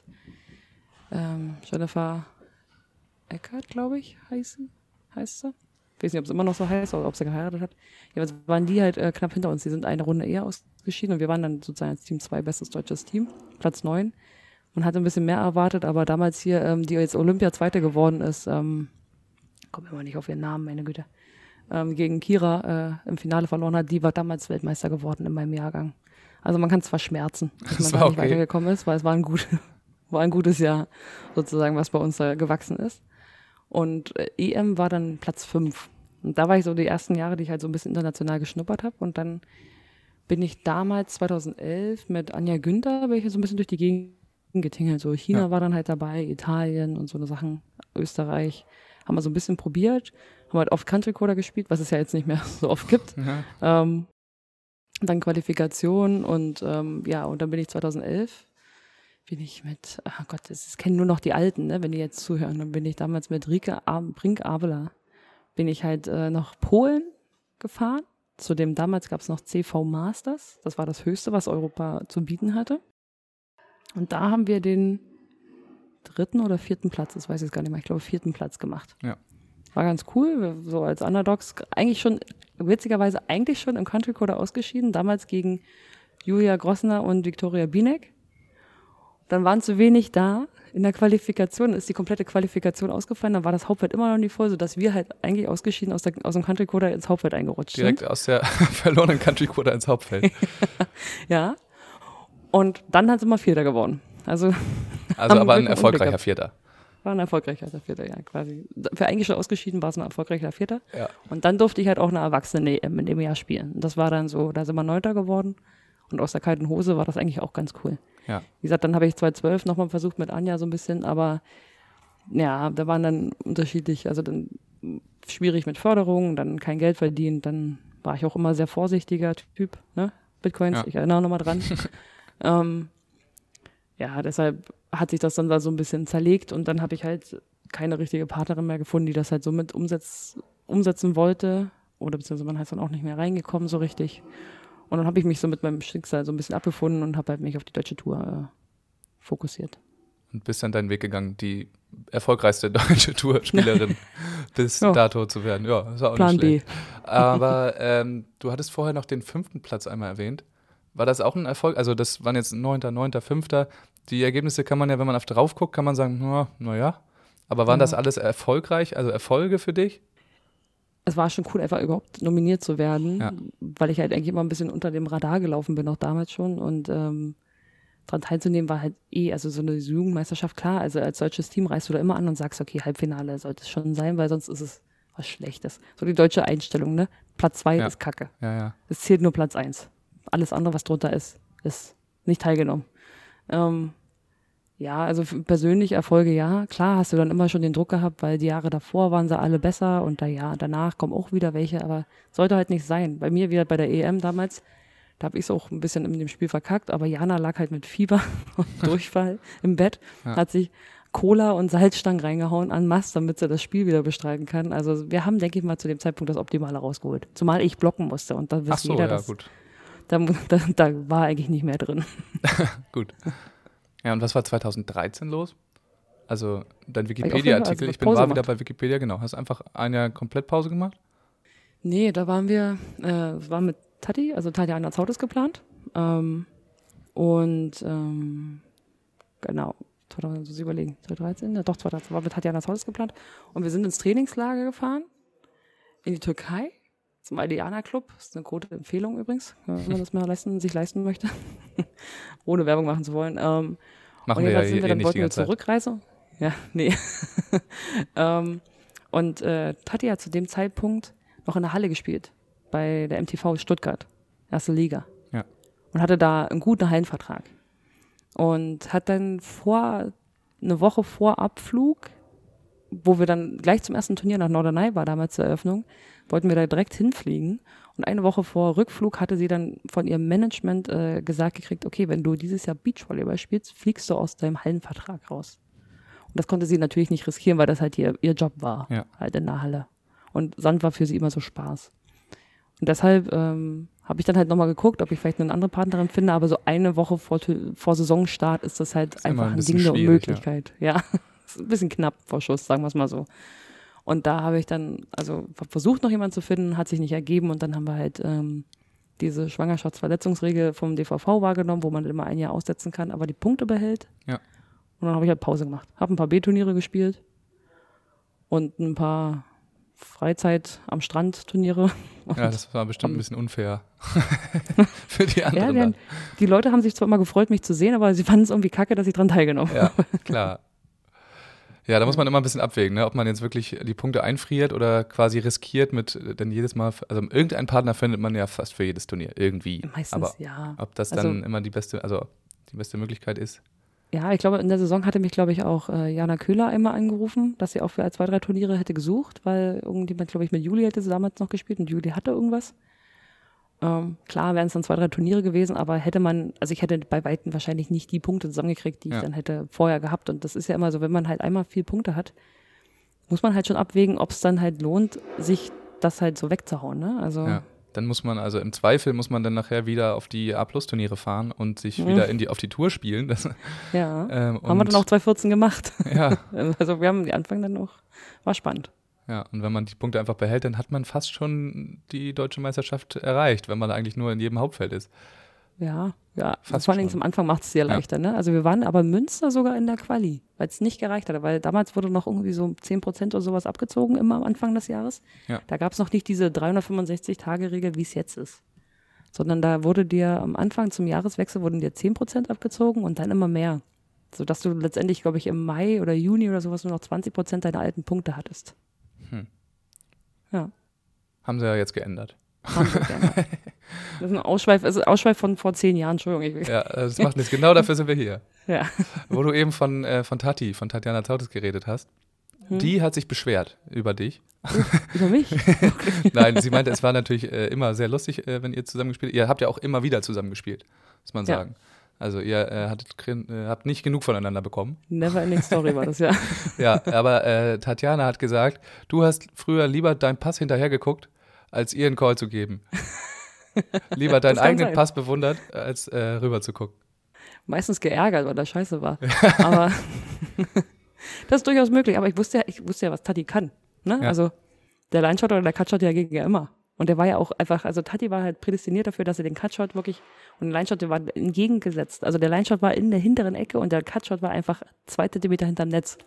ähm, Jennifer Eckert, glaube ich, heißen, heißt sie. Ich weiß nicht, ob es immer noch so heißt oder ob sie geheiratet hat. Jedenfalls waren die halt äh, knapp hinter uns. Die sind eine Runde eher ausgeschieden und wir waren dann sozusagen als Team zwei bestes deutsches Team, Platz neun. Und hatte ein bisschen mehr erwartet, aber damals hier, ähm, die jetzt Olympia-Zweite geworden ist, ähm, komme immer nicht auf ihren Namen, meine Güte, ähm, gegen Kira äh, im Finale verloren hat, die war damals Weltmeister geworden in meinem Jahrgang. Also man kann es verschmerzen, dass Das man war da nicht okay. weitergekommen ist, weil es war ein, gut, war ein gutes Jahr sozusagen, was bei uns da gewachsen ist. Und äh, E M war dann Platz fünf. Und da war ich so die ersten Jahre, die ich halt so ein bisschen international geschnuppert habe. Und dann bin ich damals zweitausendelf mit Anja Günther, bin ich so ein bisschen durch die Gegend getingelt. So China Ja. war dann halt dabei, Italien und so eine Sachen, Österreich. Haben wir so ein bisschen probiert. Haben halt oft Country Coder gespielt, was es ja jetzt nicht mehr so oft gibt. Ja. Ähm, dann Qualifikation und ähm, ja, und dann bin ich zweitausendelf bin ich mit, oh Gott, das kennen nur noch die Alten, ne, wenn die jetzt zuhören. Dann bin ich damals mit Rike Brink-Avela, bin ich halt äh, nach Polen gefahren. Zudem damals gab es noch C V Masters. Das war das Höchste, was Europa zu bieten hatte. Und da haben wir den dritten oder vierten Platz, das weiß ich jetzt gar nicht mehr, ich glaube vierten Platz gemacht. Ja. War ganz cool, wir so als Underdogs, eigentlich schon, witzigerweise eigentlich schon im Country Coder ausgeschieden, damals gegen Julia Grossner und Viktoria Binek. Dann waren zu wenig da in der Qualifikation, ist die komplette Qualifikation ausgefallen, dann war das Hauptfeld immer noch nicht voll, sodass wir halt eigentlich ausgeschieden aus, der, aus dem Country Coder ins Hauptfeld eingerutscht Direkt sind. aus der verlorenen Country Coder ins Hauptfeld. Ja, und dann hat sie mal Vierter geworden. Also, Also haben aber ein Glück und erfolgreicher Unglück Vierter. War ein erfolgreicher Vierter, ja, quasi. Für eigentlich schon ausgeschieden war es ein erfolgreicher Vierter. Ja. Und dann durfte ich halt auch eine Erwachsene in dem Jahr spielen. Und das war dann so, da sind wir Neunter geworden. Und aus der kalten Hose war das eigentlich auch ganz cool. Ja. Wie gesagt, dann habe ich zweitausendzwölf nochmal versucht mit Anja so ein bisschen, aber ja, da waren dann unterschiedlich, also dann schwierig mit Förderung, dann kein Geld verdient, dann war ich auch immer sehr vorsichtiger Typ, ne? Bitcoins, Ja. ich erinnere nochmal dran. ähm, ja, deshalb hat sich das dann da so ein bisschen zerlegt und dann habe ich halt keine richtige Partnerin mehr gefunden, die das halt so mit umsetz, umsetzen wollte oder beziehungsweise man ist dann auch nicht mehr reingekommen so richtig. Und dann habe ich mich so mit meinem Schicksal so ein bisschen abgefunden und habe halt mich auf die deutsche Tour äh, fokussiert. Und bist dann deinen Weg gegangen, die erfolgreichste deutsche Tourspielerin bis Ja. dato zu werden. Ja, ist auch Plan nicht B. schlecht. Aber ähm, du hattest vorher noch den fünften Platz einmal erwähnt. War das auch ein Erfolg? Also das waren jetzt neunter, neunter, fünfter. Die Ergebnisse kann man ja, wenn man auf drauf guckt, kann man sagen, na, na ja. Aber waren Ja. das alles erfolgreich, also Erfolge für dich? Es war schon cool, einfach überhaupt nominiert zu werden, Ja. weil ich halt eigentlich immer ein bisschen unter dem Radar gelaufen bin, auch damals schon. Und ähm, daran teilzunehmen war halt eh, also so eine Jugendmeisterschaft, klar, also als deutsches Team reist du da immer an und sagst, okay, Halbfinale sollte es schon sein, weil sonst ist es was Schlechtes. So die deutsche Einstellung, ne? Platz zwei Ja. ist Kacke. Ja, ja. Es zählt nur Platz eins. Alles andere, was drunter ist, ist nicht teilgenommen. Ähm, ja, also für persönliche Erfolge, ja. Klar hast du dann immer schon den Druck gehabt, weil die Jahre davor waren sie alle besser und da ja, danach kommen auch wieder welche, aber sollte halt nicht sein. Bei mir wieder bei der E M damals, da habe ich es auch ein bisschen in dem Spiel verkackt, aber Jana lag halt mit Fieber und Durchfall im Bett, Ja. hat sich Cola und Salzstangen reingehauen an Mast, damit sie das Spiel wieder bestreiten kann. Also wir haben, denke ich mal, zu dem Zeitpunkt das Optimale rausgeholt. Zumal ich blocken musste und da Ach wisst so, jeder, ja, dass, gut. da, da, da war eigentlich nicht mehr drin. Gut. Ja, und was war zwanzig dreizehn los? Also dein aufhören, Wikipedia-Artikel, also ich bin Pause war wieder gemacht. bei Wikipedia, genau. Hast einfach ein Jahr komplett Pause gemacht? Nee, da waren wir, äh, es war mit Tati, also Tatjana Zautis geplant. Ähm, und ähm, genau, zweitausend, muss ich überlegen, zwanzig dreizehn, ja doch, zwanzig dreizehn war mit Tatjana Zautis geplant. Und wir sind ins Trainingslager gefahren, in die Türkei, zum Aldiana Club. Das ist eine gute Empfehlung übrigens, wenn man das mal leisten, sich leisten möchte, ohne Werbung machen zu wollen. Ähm, Machen und wir ja jedenfalls eh sind wir eh dann, nicht wollten die wir ganze Zeit. Zurückreise. Ja, nee. ähm, und äh, Tati hat zu dem Zeitpunkt noch in der Halle gespielt, bei der M T V Stuttgart, erste Liga. Ja. Und hatte da einen guten Hallenvertrag. Und hat dann vor, eine Woche vor Abflug, wo wir dann gleich zum ersten Turnier nach Norderney war, damals zur Eröffnung, wollten wir da direkt hinfliegen. Und eine Woche vor Rückflug hatte sie dann von ihrem Management äh, gesagt gekriegt, okay, wenn du dieses Jahr Beachvolleyball spielst, fliegst du aus deinem Hallenvertrag raus. Und das konnte sie natürlich nicht riskieren, weil das halt ihr, ihr Job war, Ja. halt in der Halle. Und Sand war für sie immer so Spaß. Und deshalb ähm, habe ich dann halt nochmal geguckt, ob ich vielleicht eine andere Partnerin finde, aber so eine Woche vor, vor Saisonstart ist das halt Ist immer einfach ein ein bisschen Ding der schwierig, Unmöglichkeit. Ja, ist ein bisschen knapp vor Schuss, sagen wir es mal so. Und da habe ich dann, also versucht noch jemanden zu finden, hat sich nicht ergeben und dann haben wir halt ähm, diese Schwangerschaftsverletzungsregel vom D V V wahrgenommen, wo man immer ein Jahr aussetzen kann, aber die Punkte behält. Ja. Und dann habe ich halt Pause gemacht. Habe ein paar B-Turniere gespielt und ein paar Freizeit am Strand Turniere. Ja, das war bestimmt ein bisschen unfair für die Ja, anderen. die, haben, die Leute haben sich zwar immer gefreut, mich zu sehen, aber sie fanden es irgendwie kacke, dass ich dran teilgenommen habe. Ja, klar. Ja, da muss man immer ein bisschen abwägen, ne? Ob man jetzt wirklich die Punkte einfriert oder quasi riskiert mit, denn jedes Mal, also irgendeinen Partner findet man ja fast für jedes Turnier, irgendwie. Meistens, Aber ja. ob das Also- dann immer die beste, also die beste Möglichkeit ist. Ja, ich glaube, in der Saison hatte mich, glaube ich, auch äh, Jana Köhler einmal angerufen, dass sie auch für zwei, drei Turniere hätte gesucht, weil irgendjemand, glaube ich, mit Juli hätte sie damals noch gespielt und Juli hatte irgendwas. Ähm, klar wären es dann zwei, drei Turniere gewesen, aber hätte man, also ich hätte bei Weitem wahrscheinlich nicht die Punkte zusammengekriegt, die Ja. ich dann hätte vorher gehabt. Und das ist ja immer so, wenn man halt einmal viel Punkte hat, muss man halt schon abwägen, ob es dann halt lohnt, sich das halt so wegzuhauen. Ne? Also Ja. Dann muss man, also im Zweifel muss man dann nachher wieder auf die A-Plus-Turniere fahren und sich Mhm. wieder in die, auf die Tour spielen. Das, ja, ähm, haben wir und- dann auch zwanzig vierzehn gemacht. Ja, Also wir haben die Anfang dann noch, war spannend. ja, und wenn man die Punkte einfach behält, dann hat man fast schon die deutsche Meisterschaft erreicht, wenn man eigentlich nur in jedem Hauptfeld ist. Ja, ja. Fast Vor allen Dingen schon. zum Anfang macht es sehr Ja. leichter, ne? Also wir waren aber in Münster sogar in der Quali, weil es nicht gereicht hatte, weil damals wurde noch irgendwie so zehn Prozent oder sowas abgezogen, immer am Anfang des Jahres. Ja. Da gab es noch nicht diese dreihundertfünfundsechzig-Tage-Regel, wie es jetzt ist. Sondern da wurde dir am Anfang zum Jahreswechsel wurden dir zehn Prozent abgezogen und dann immer mehr. Sodass du letztendlich, glaube ich, im Mai oder Juni oder sowas nur noch zwanzig Prozent deiner alten Punkte hattest. Hm. Ja. Haben sie ja jetzt geändert. Haben wir gerne. Das ist ein Ausschweif, also ein Ausschweif von vor zehn Jahren, Entschuldigung. Ich, Ja, das macht nichts. Genau dafür sind wir hier. ja. Wo du eben von, äh, von Tati, von Tatjana Zautis geredet hast. Hm. Die hat sich beschwert über dich. Über mich? Nein, sie meinte, es war natürlich äh, immer sehr lustig, äh, wenn ihr zusammen gespielt habt. Ihr habt ja auch immer wieder zusammen gespielt, muss man Ja. sagen. Also ihr äh, hattet, äh, habt nicht genug voneinander bekommen. Never ending story war das, ja. Ja, aber äh, Tatjana hat gesagt, du hast früher lieber deinen Pass hinterher geguckt, als ihr einen Call zu geben. Lieber deinen Das kann eigenen sein. Pass bewundert, als äh, rüber zu gucken. Meistens geärgert, weil das scheiße war. Aber das ist durchaus möglich. Aber ich wusste ja, ich wusste ja, was Tati kann. Ne? Ja. Also der Line-Shot oder der Cut-Shot, der ging ja immer. Und der war ja auch einfach, also Tati war halt prädestiniert dafür, dass er den Cut-Shot wirklich, und der Line-Shot, der war entgegengesetzt. Also der Line-Shot war in der hinteren Ecke und der Cut-Shot war einfach zwei Zentimeter hinterm Netz.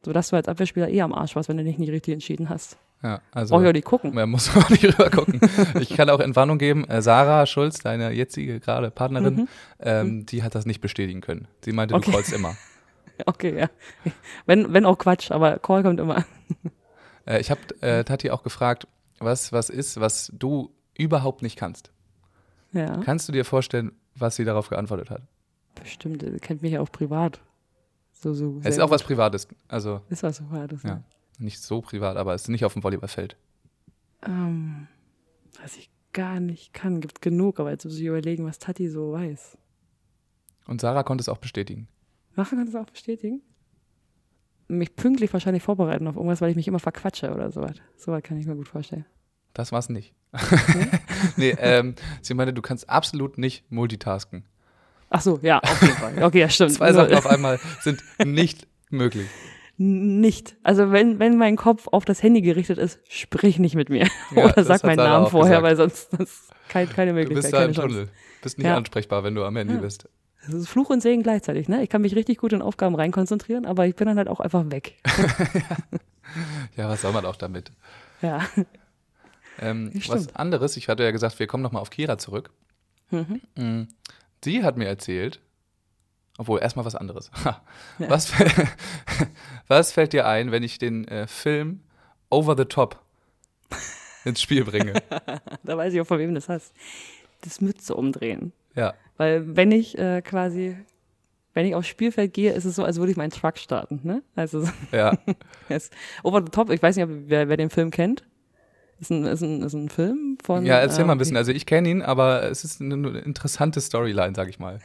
Sodass du als Abwehrspieler eh am Arsch warst, wenn du dich nicht richtig entschieden hast. Ja, also. Brauch ich auch nicht gucken. Man muss auch nicht rüber gucken. Ich kann auch Entwarnung geben. Äh, Sarah Schulz, deine jetzige gerade Partnerin, Mhm. ähm, die hat das nicht bestätigen können. Sie meinte, Okay. du callst immer. Okay, ja. Wenn, wenn auch Quatsch, aber Call kommt immer. Äh, ich habe äh, Tati auch gefragt, was was ist, was du überhaupt nicht kannst. Ja, Kannst du dir vorstellen, was sie darauf geantwortet hat? bestimmt. Er kennt mich ja auch privat. So, so. Es ist sehr auch was gut. Privates. Also, Ist was Privates. ja, nicht so privat, aber es ist nicht auf dem Volleyballfeld. Ähm, was ich gar nicht kann, gibt genug, aber jetzt muss ich überlegen, was Tati so weiß. Und Sarah konnte es auch bestätigen. Nachher kannst du auch bestätigen? Mich pünktlich wahrscheinlich vorbereiten auf irgendwas, weil ich mich immer verquatsche oder sowas. Sowas kann ich mir gut vorstellen. Das war's nicht. nee, ähm, sie meinte, du kannst absolut nicht multitasken. Ach so, ja, auf jeden Fall. Okay, ja, stimmt. Zwei Nur- Sachen auf einmal sind nicht möglich. Nicht. Also wenn, wenn mein Kopf auf das Handy gerichtet ist, sprich nicht mit mir. Ja, Oder das sag hat meinen Sarah Namen auch vorher, gesagt. weil sonst das ist kein, keine Du Möglichkeit, bist da keine im Chance. Tunnel. Bist nicht Ja. ansprechbar, wenn du am Handy Ja. bist. Das ist Fluch und Segen gleichzeitig, ne? Ich kann mich richtig gut in Aufgaben reinkonzentrieren, aber ich bin dann halt auch einfach weg. Ja, was soll man auch damit? Ja. Ähm, Das was stimmt. anderes, ich hatte ja gesagt, wir kommen nochmal auf Kira zurück. Mhm. Mm, Sie hat mir erzählt, obwohl erstmal was anderes. Ha. Ja. Was, fäll- was fällt dir ein, wenn ich den äh, Film Over the Top ins Spiel bringe? Da weiß ich auch, von wem du das hast. Das Mütze umdrehen. Ja, Weil wenn ich äh, quasi, wenn ich aufs Spielfeld gehe, ist es so, als würde ich meinen Truck starten, ne? Also ja. es- Over the Top, ich weiß nicht, ob, wer, wer den Film kennt. Ist ein, ist ein, ist ein Film von. Ja, erzähl ähm, mal ein bisschen. Also ich kenne ihn, aber es ist eine, eine interessante Storyline, sag ich mal.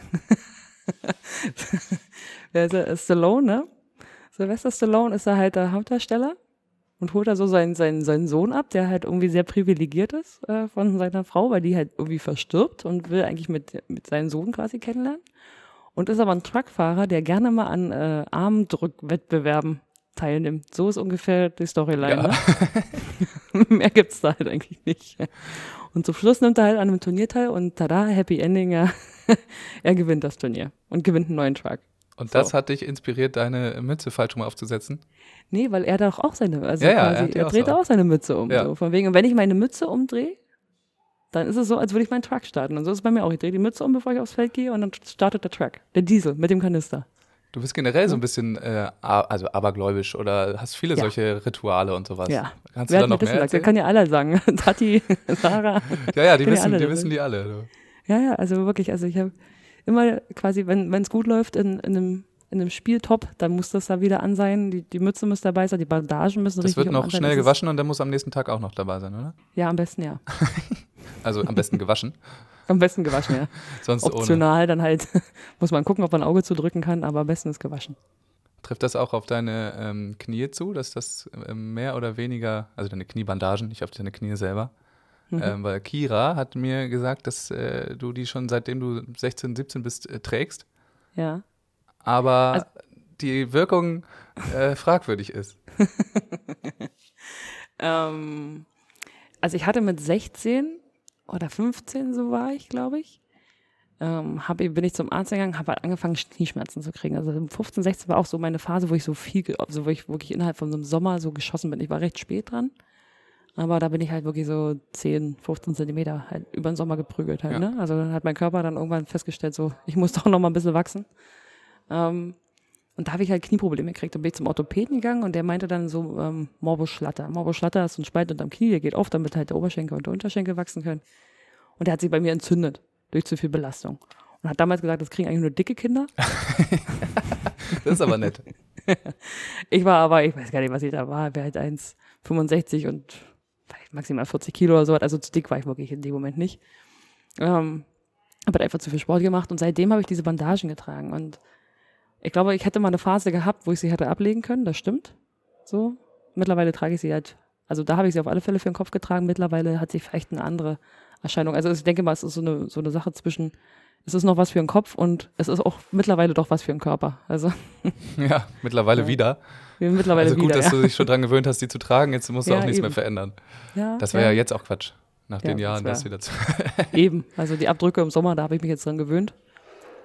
Wer ist er? Stallone, ne? Sylvester Stallone ist da halt der Hauptdarsteller und holt da so seinen, seinen, seinen Sohn ab, der halt irgendwie sehr privilegiert ist äh, von seiner Frau, weil die halt irgendwie verstirbt und will eigentlich mit, mit seinem Sohn quasi kennenlernen. Und ist aber ein Truckfahrer, der gerne mal an äh, Armdrückwettbewerben teilnimmt. So ist ungefähr die Storyline. Ja. Ne? Mehr gibt's da halt eigentlich nicht. Und zum Schluss nimmt er halt an einem Turnier teil und tada, Happy Ending, ja. Er gewinnt das Turnier und gewinnt einen neuen Truck. Und So. das hat dich inspiriert, deine Mütze falsch rum aufzusetzen? Nee, weil er doch auch seine, also Ja, ja, er quasi, hat die er, auch dreht so. auch seine Mütze um. Ja. So. Von wegen, und wenn ich meine Mütze umdrehe, dann ist es so, als würde ich meinen Truck starten. Und so ist es bei mir auch. Ich drehe die Mütze um, bevor ich aufs Feld gehe und dann startet der Truck. Der Diesel mit dem Kanister. Du bist generell so ein bisschen äh, a- also abergläubisch oder hast viele Ja. solche Rituale und sowas. Ja. Kannst Wer du da hat mir noch das mehr gesagt? Das erzählen? kann ja alle sagen. Tati, Sarah. Ja, ja, die können ja wissen, alle die das wissen die alle. Du. Ja, ja, also wirklich, also ich habe immer quasi, wenn es gut läuft in, in, einem, in einem Spiel top, dann muss das da wieder an sein, die, die Mütze muss dabei sein, die Bandagen müssen Das richtig wird um noch an sein. schnell Das ist- gewaschen und der muss am nächsten Tag auch noch dabei sein, oder? Ja, am besten ja. Also am besten gewaschen, Am besten gewaschen, ja. sonst ohne. Optional dann halt, muss man gucken, ob man ein Auge zudrücken kann, aber am besten ist gewaschen. Trifft das auch auf deine ähm, Knie zu, dass das ähm, mehr oder weniger, also deine Kniebandagen, nicht auf deine Knie selber? Mhm. Ähm, weil Kira hat mir gesagt, dass äh, du die schon seitdem du sechzehn, siebzehn bist, äh, trägst, Ja. aber Also- die Wirkung äh, fragwürdig ist. Ähm, also ich hatte mit sechzehn oder fünfzehn, so war ich, glaube ich, ähm, hab, bin ich zum Arzt gegangen, habe halt angefangen, Knieschmerzen zu kriegen. Also fünfzehn, sechzehn war auch so meine Phase, wo ich so viel, ge- also wo ich wirklich innerhalb von so einem Sommer so geschossen bin. Ich war recht spät dran, aber da bin ich halt wirklich so zehn, fünfzehn Zentimeter halt über den Sommer geprügelt halt, Ja. ne? Also dann hat mein Körper dann irgendwann festgestellt, so, ich muss doch noch mal ein bisschen wachsen. Ähm, und da habe ich halt Knieprobleme gekriegt. Dann bin ich zum Orthopäden gegangen und der meinte dann so ähm, Morbus Schlatter. Morbus Schlatter ist so ein Spalt unterm Knie, der geht auf, damit halt der Oberschenkel und der Unterschenkel wachsen können. Und der hat sich bei mir entzündet durch zu viel Belastung. Und hat damals gesagt, das kriegen eigentlich nur dicke Kinder. Das ist aber nett. Ich war aber, ich weiß gar nicht, was ich da war, wäre halt eins Komma fünfundsechzig und vielleicht maximal vierzig Kilo oder so. Also zu dick war ich wirklich in dem Moment nicht. Ähm, habe halt einfach zu viel Sport gemacht und seitdem habe ich diese Bandagen getragen. Und ich glaube, ich hätte mal eine Phase gehabt, wo ich sie hätte ablegen können, das stimmt. So. Mittlerweile trage ich sie halt, also da habe ich sie auf alle Fälle für den Kopf getragen. Mittlerweile hat sie vielleicht eine andere Erscheinung. Also ich denke mal, es ist so eine, so eine Sache zwischen, es ist noch was für den Kopf und es ist auch mittlerweile doch was für den Körper. Also Ja, mittlerweile Ja. wieder. wir mittlerweile Also gut, wieder. dass ja. du dich schon dran gewöhnt hast, die zu tragen. Jetzt musst du Ja, auch nichts eben. mehr verändern. Ja, Das wäre ja. jetzt auch Quatsch. Nach Ja, den das Jahren wär- das wieder zu. Eben, also die Abdrücke im Sommer, da habe ich mich jetzt dran gewöhnt.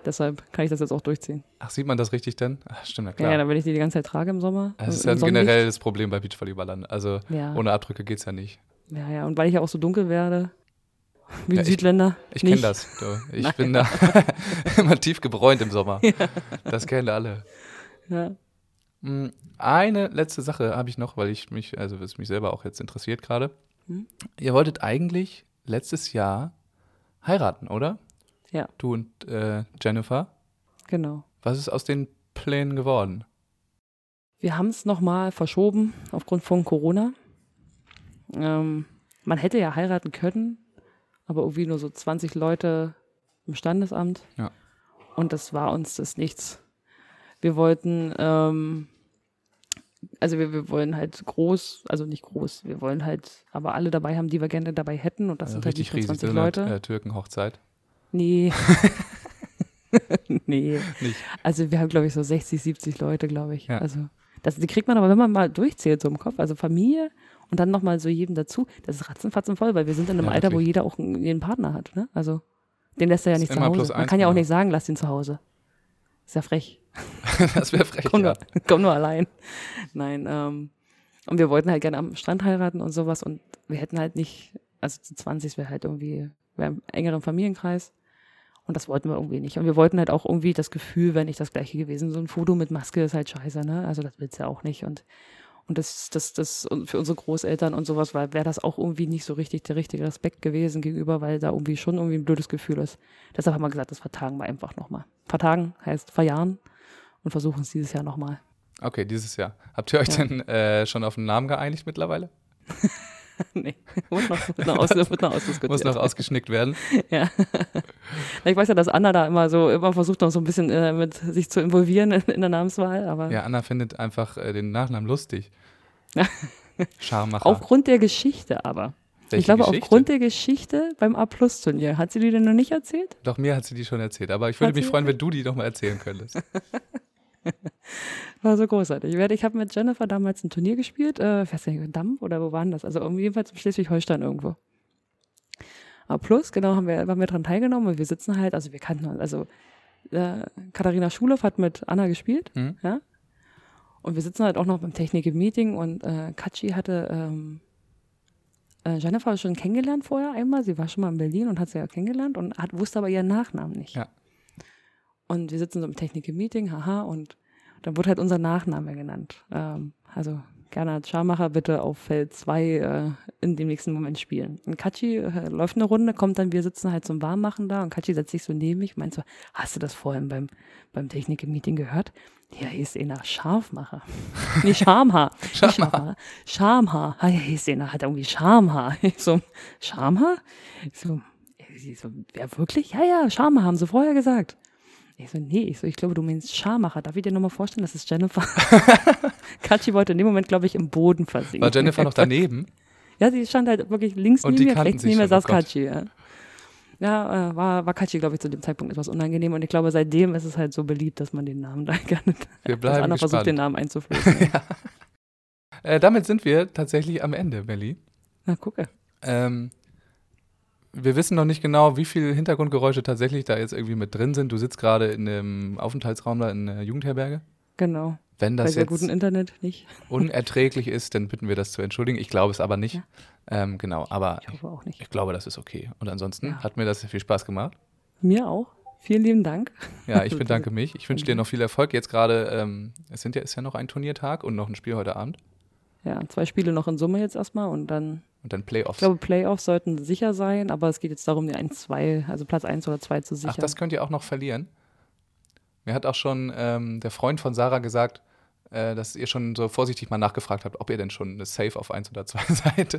Deshalb kann ich das jetzt auch durchziehen. Ach, sieht man das richtig denn? Ach, stimmt, ja Ja, klar. ja, dann will ich die die ganze Zeit trage im Sommer. Das ist im ja ein Sonnenlicht. generelles Problem bei Beachvolleyballern. Also Ja. ohne Abdrücke geht's ja nicht. Ja, ja, und weil ich ja auch so dunkel werde, wie Ja, ein ich- Südländer. Ich kenne nicht. das. Du. Ich Nein. bin da immer tief gebräunt im Sommer. Das kennen alle. Ja. Mm, Eine letzte Sache habe ich noch, weil ich mich, also was mich selber auch jetzt interessiert gerade. Hm? Ihr wolltet eigentlich letztes Jahr heiraten, oder? Ja. Du und äh, Jennifer. Genau. Was ist aus den Plänen geworden? Wir haben es nochmal verschoben aufgrund von Corona. Ähm, man hätte ja heiraten können, aber irgendwie nur so zwanzig Leute im Standesamt. Ja. Und das war uns das nichts. Wir wollten, ähm, also wir, wir wollen halt groß, also nicht groß, wir wollen halt aber alle dabei haben, die wir gerne dabei hätten. Und das Also sind halt richtig nicht nur riesig, zwanzig so eine Leute. äh, Türkenhochzeit. Nee. nee. Nicht. Also wir haben, glaube ich, so sechzig, siebzig Leute, glaube ich. Ja. Also das, die kriegt man aber, wenn man mal durchzählt, so im Kopf. Also Familie und dann nochmal so jedem dazu. Das ist ratzenfatzen voll, weil wir sind in einem Ja, Alter, wo wirklich. jeder auch einen, jeden Partner hat. Ne? Also den lässt er ja Ist nicht zu immer Hause. plus Man eins, kann ja auch genau. nicht sagen, lass ihn zu Hause. Ist ja frech. Das wäre frech, Komm, ja. nur, komm nur allein. Nein, ähm, und wir wollten halt gerne am Strand heiraten und sowas und wir hätten halt nicht, also zu zwanzig wäre halt irgendwie, wäre im engeren Familienkreis und das wollten wir irgendwie nicht. Und wir wollten halt auch irgendwie das Gefühl, wäre nicht das gleiche gewesen, so ein Foto mit Maske ist halt scheiße, ne? Also das willst du ja auch nicht und und das, das, das, und für unsere Großeltern und sowas wäre das auch irgendwie nicht so richtig der richtige Respekt gewesen gegenüber, weil da irgendwie schon irgendwie ein blödes Gefühl ist. Deshalb haben wir gesagt, das vertagen wir einfach nochmal. Vertagen heißt verjahren und versuchen es dieses Jahr nochmal. Okay, dieses Jahr. Habt ihr euch Ja. denn äh, schon auf einen Namen geeinigt mittlerweile? Nee, wird noch, wird noch, aus, wird noch ausdiskutiert. Muss noch ausgeschnickt werden. Ja. Na, ich weiß ja, dass Anna da immer so, immer versucht noch so ein bisschen äh, mit sich zu involvieren in, in der Namenswahl, aber Ja, Anna findet einfach äh, den Nachnamen lustig. Scharmacher. aufgrund der Geschichte aber. Welche ich glaube, Geschichte? aufgrund der Geschichte beim A-Plus-Turnier. Hat sie die denn noch nicht erzählt? Doch, mir hat sie die schon erzählt. Aber ich würde Hat mich sie? freuen, wenn du die noch mal erzählen könntest. War so großartig. Ich, werde- ich habe mit Jennifer damals ein Turnier gespielt, äh, ich weiß nicht, Damm oder wo waren das? Also irgendwie jedenfalls in Schleswig-Holstein irgendwo. A plus, genau, haben wir, haben wir dran teilgenommen und wir sitzen halt, also wir kannten uns, also äh, Katharina Schulhoff hat mit Anna gespielt, Mhm. ja. Und wir sitzen halt auch noch beim Technik im Meeting und äh, Katschi hatte ähm, äh, Jennifer schon kennengelernt vorher einmal, sie war schon mal in Berlin und hat sie ja kennengelernt und hat, wusste aber ihren Nachnamen nicht. Ja. Und wir sitzen so im Technik im Meeting, haha, und dann wurde halt unser Nachname genannt. Ähm, also Gernot Scharmacher bitte auf Feld zwei äh, in dem nächsten Moment spielen. Und Katschi äh, läuft eine Runde, kommt dann, wir sitzen halt zum Warmmachen da und Katschi setzt sich so neben mich und meint so, hast du das vorhin beim, beim Technik im Meeting gehört? Ja, hier ist einer Scharfmacher. Nee, Schamhaar. Nicht Scharfmacher. Schamhaar. Ah, ja, hier ist einer, hat irgendwie Schamhaar. Ich so, Schamhaar? Ich so, ich so, ja wirklich? Ja, ja, Schamhaar, haben sie vorher gesagt. Ich so, nee, ich so, ich glaube, du meinst Scharmacher. Darf ich dir nochmal vorstellen, das ist Jennifer? Katschi wollte in dem Moment, glaube ich, im Boden versinken. War Jennifer noch daneben? Ja, sie stand halt wirklich links Und neben die mir, kannten rechts sich neben mir schon, oh saß Gott. Katschi, ja. Ja, äh, war, war Katschi, glaube ich, zu dem Zeitpunkt etwas unangenehm und ich glaube, seitdem ist es halt so beliebt, dass man den Namen da gerne, Wir dass bleiben Anna versucht, den gespannt. Namen einzuflößen. ja. Äh, damit sind wir tatsächlich am Ende, Melli. Na, gucke. Ähm, wir wissen noch nicht genau, wie viele Hintergrundgeräusche tatsächlich da jetzt irgendwie mit drin sind. Du sitzt gerade in einem Aufenthaltsraum da in der Jugendherberge. Genau. Wenn Bei das sehr jetzt gutem Internet nicht. unerträglich ist, dann bitten wir das zu entschuldigen. Ich glaube es aber nicht. Ja. Ähm, genau, aber Ich hoffe auch nicht. ich glaube, das ist okay. Und ansonsten Ja. hat mir das viel Spaß gemacht. Mir auch. Vielen lieben Dank. Ja, ich bedanke mich. Ich wünsche dir Mhm. noch viel Erfolg. Jetzt gerade, ähm, es sind ja, ist ja noch ein Turniertag und noch ein Spiel heute Abend. Ja, zwei Spiele noch in Summe jetzt erstmal und dann, Und dann Playoffs. ich glaube, Playoffs sollten sicher sein, aber es geht jetzt darum, die eins, zwei, also Platz eins oder zwei zu sichern. Ach, das könnt ihr auch noch verlieren. Mir hat auch schon ähm, der Freund von Sarah gesagt, äh, dass ihr schon so vorsichtig mal nachgefragt habt, ob ihr denn schon eine Safe auf eins oder zwei seid.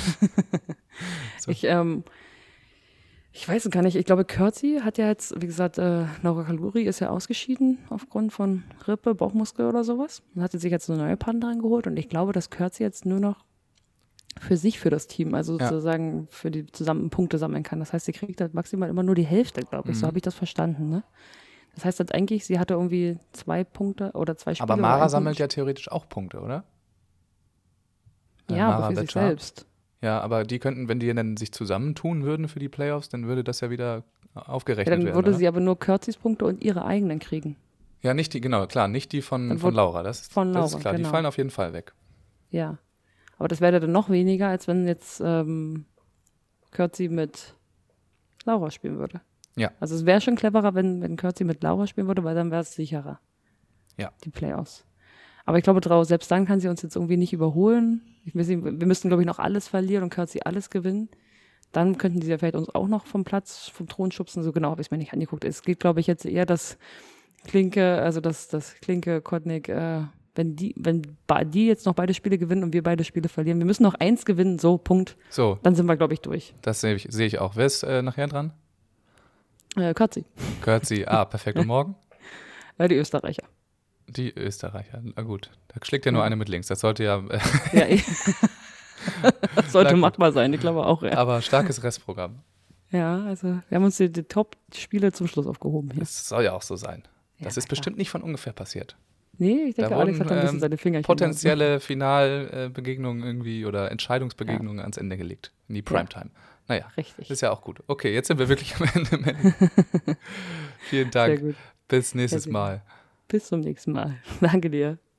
so. Ich, ähm, ich weiß es gar nicht. Ich glaube, Kürzi hat ja jetzt, wie gesagt, äh, Laura Kaluri ist ja ausgeschieden aufgrund von Rippe, Bauchmuskel oder sowas. Und hat sich jetzt eine neue Partnerin geholt und ich glaube, dass Kürzi jetzt nur noch für sich, für das Team, also Ja. sozusagen für die zusammen Punkte sammeln kann. Das heißt, sie kriegt halt maximal immer nur die Hälfte, glaube ich. So Mhm. habe ich das verstanden, ne? Das heißt halt eigentlich, sie hatte irgendwie zwei Punkte oder zwei Spiele. Aber oder Mara ein sammelt Punkt. ja theoretisch auch Punkte, oder? Äh, Ja, Mara aber für sich Bachelard. selbst. Ja, aber die könnten, wenn die dann sich zusammentun würden für die Playoffs, dann würde das ja wieder Ja, aufgerechnet dann werden. würde oder? sie aber nur Kürzis Punkte und ihre eigenen kriegen. Ja, nicht die, genau, klar, nicht die von, Dann von wurde- Laura. Das, ist- von das ist Laura, klar, die genau. fallen auf jeden Fall weg. Ja. Aber das wäre dann noch weniger, als wenn jetzt ähm, Kürzi mit Laura spielen würde. Ja. Also es wäre schon cleverer, wenn, wenn Kürzi mit Laura spielen würde, weil dann wäre es sicherer. Ja. Die Playoffs. Aber ich glaube, Drau, selbst dann kann sie uns jetzt irgendwie nicht überholen. Ich weiß nicht, wir müssten, glaube ich, noch alles verlieren und Kürzi alles gewinnen. Dann könnten sie ja vielleicht uns auch noch vom Platz, vom Thron schubsen. So genau habe ich es mir nicht angeguckt. Es geht, glaube ich, jetzt eher, dass Klinke, also dass das Klinke, Kotnik, äh, wenn die, wenn ba- die jetzt noch beide Spiele gewinnen und wir beide Spiele verlieren, wir müssen noch eins gewinnen, so, Punkt. So, Dann sind wir, glaube ich, durch. das sehe ich, sehe ich auch. Wer ist äh, nachher dran? Äh, Kürzi, Gehört sie, ah, perfekt. Und morgen? äh, die Österreicher. Die Österreicher. Na gut, da schlägt ja nur Ja. eine mit links. Das sollte ja, äh, Ja, ich, das sollte Na gut. machbar sein, ich glaube auch, ja. aber starkes Restprogramm. Ja, also wir haben uns die, die Top-Spiele zum Schluss aufgehoben hier. Das soll ja auch so sein. Ja, Das na ist klar. bestimmt nicht von ungefähr passiert. Nee, ich denke, Da Alex wurden, hat da ein bisschen ähm, seine Finger Potenzielle Finalbegegnungen irgendwie oder Entscheidungsbegegnungen ans Ende gelegt. In die Primetime. Naja, Richtig. ist ja auch gut. Okay, jetzt sind wir wirklich am Ende. Melanie. Vielen Sehr Dank. gut. Bis nächstes Sehr, sehr Mal. Bis zum nächsten Mal. Danke dir.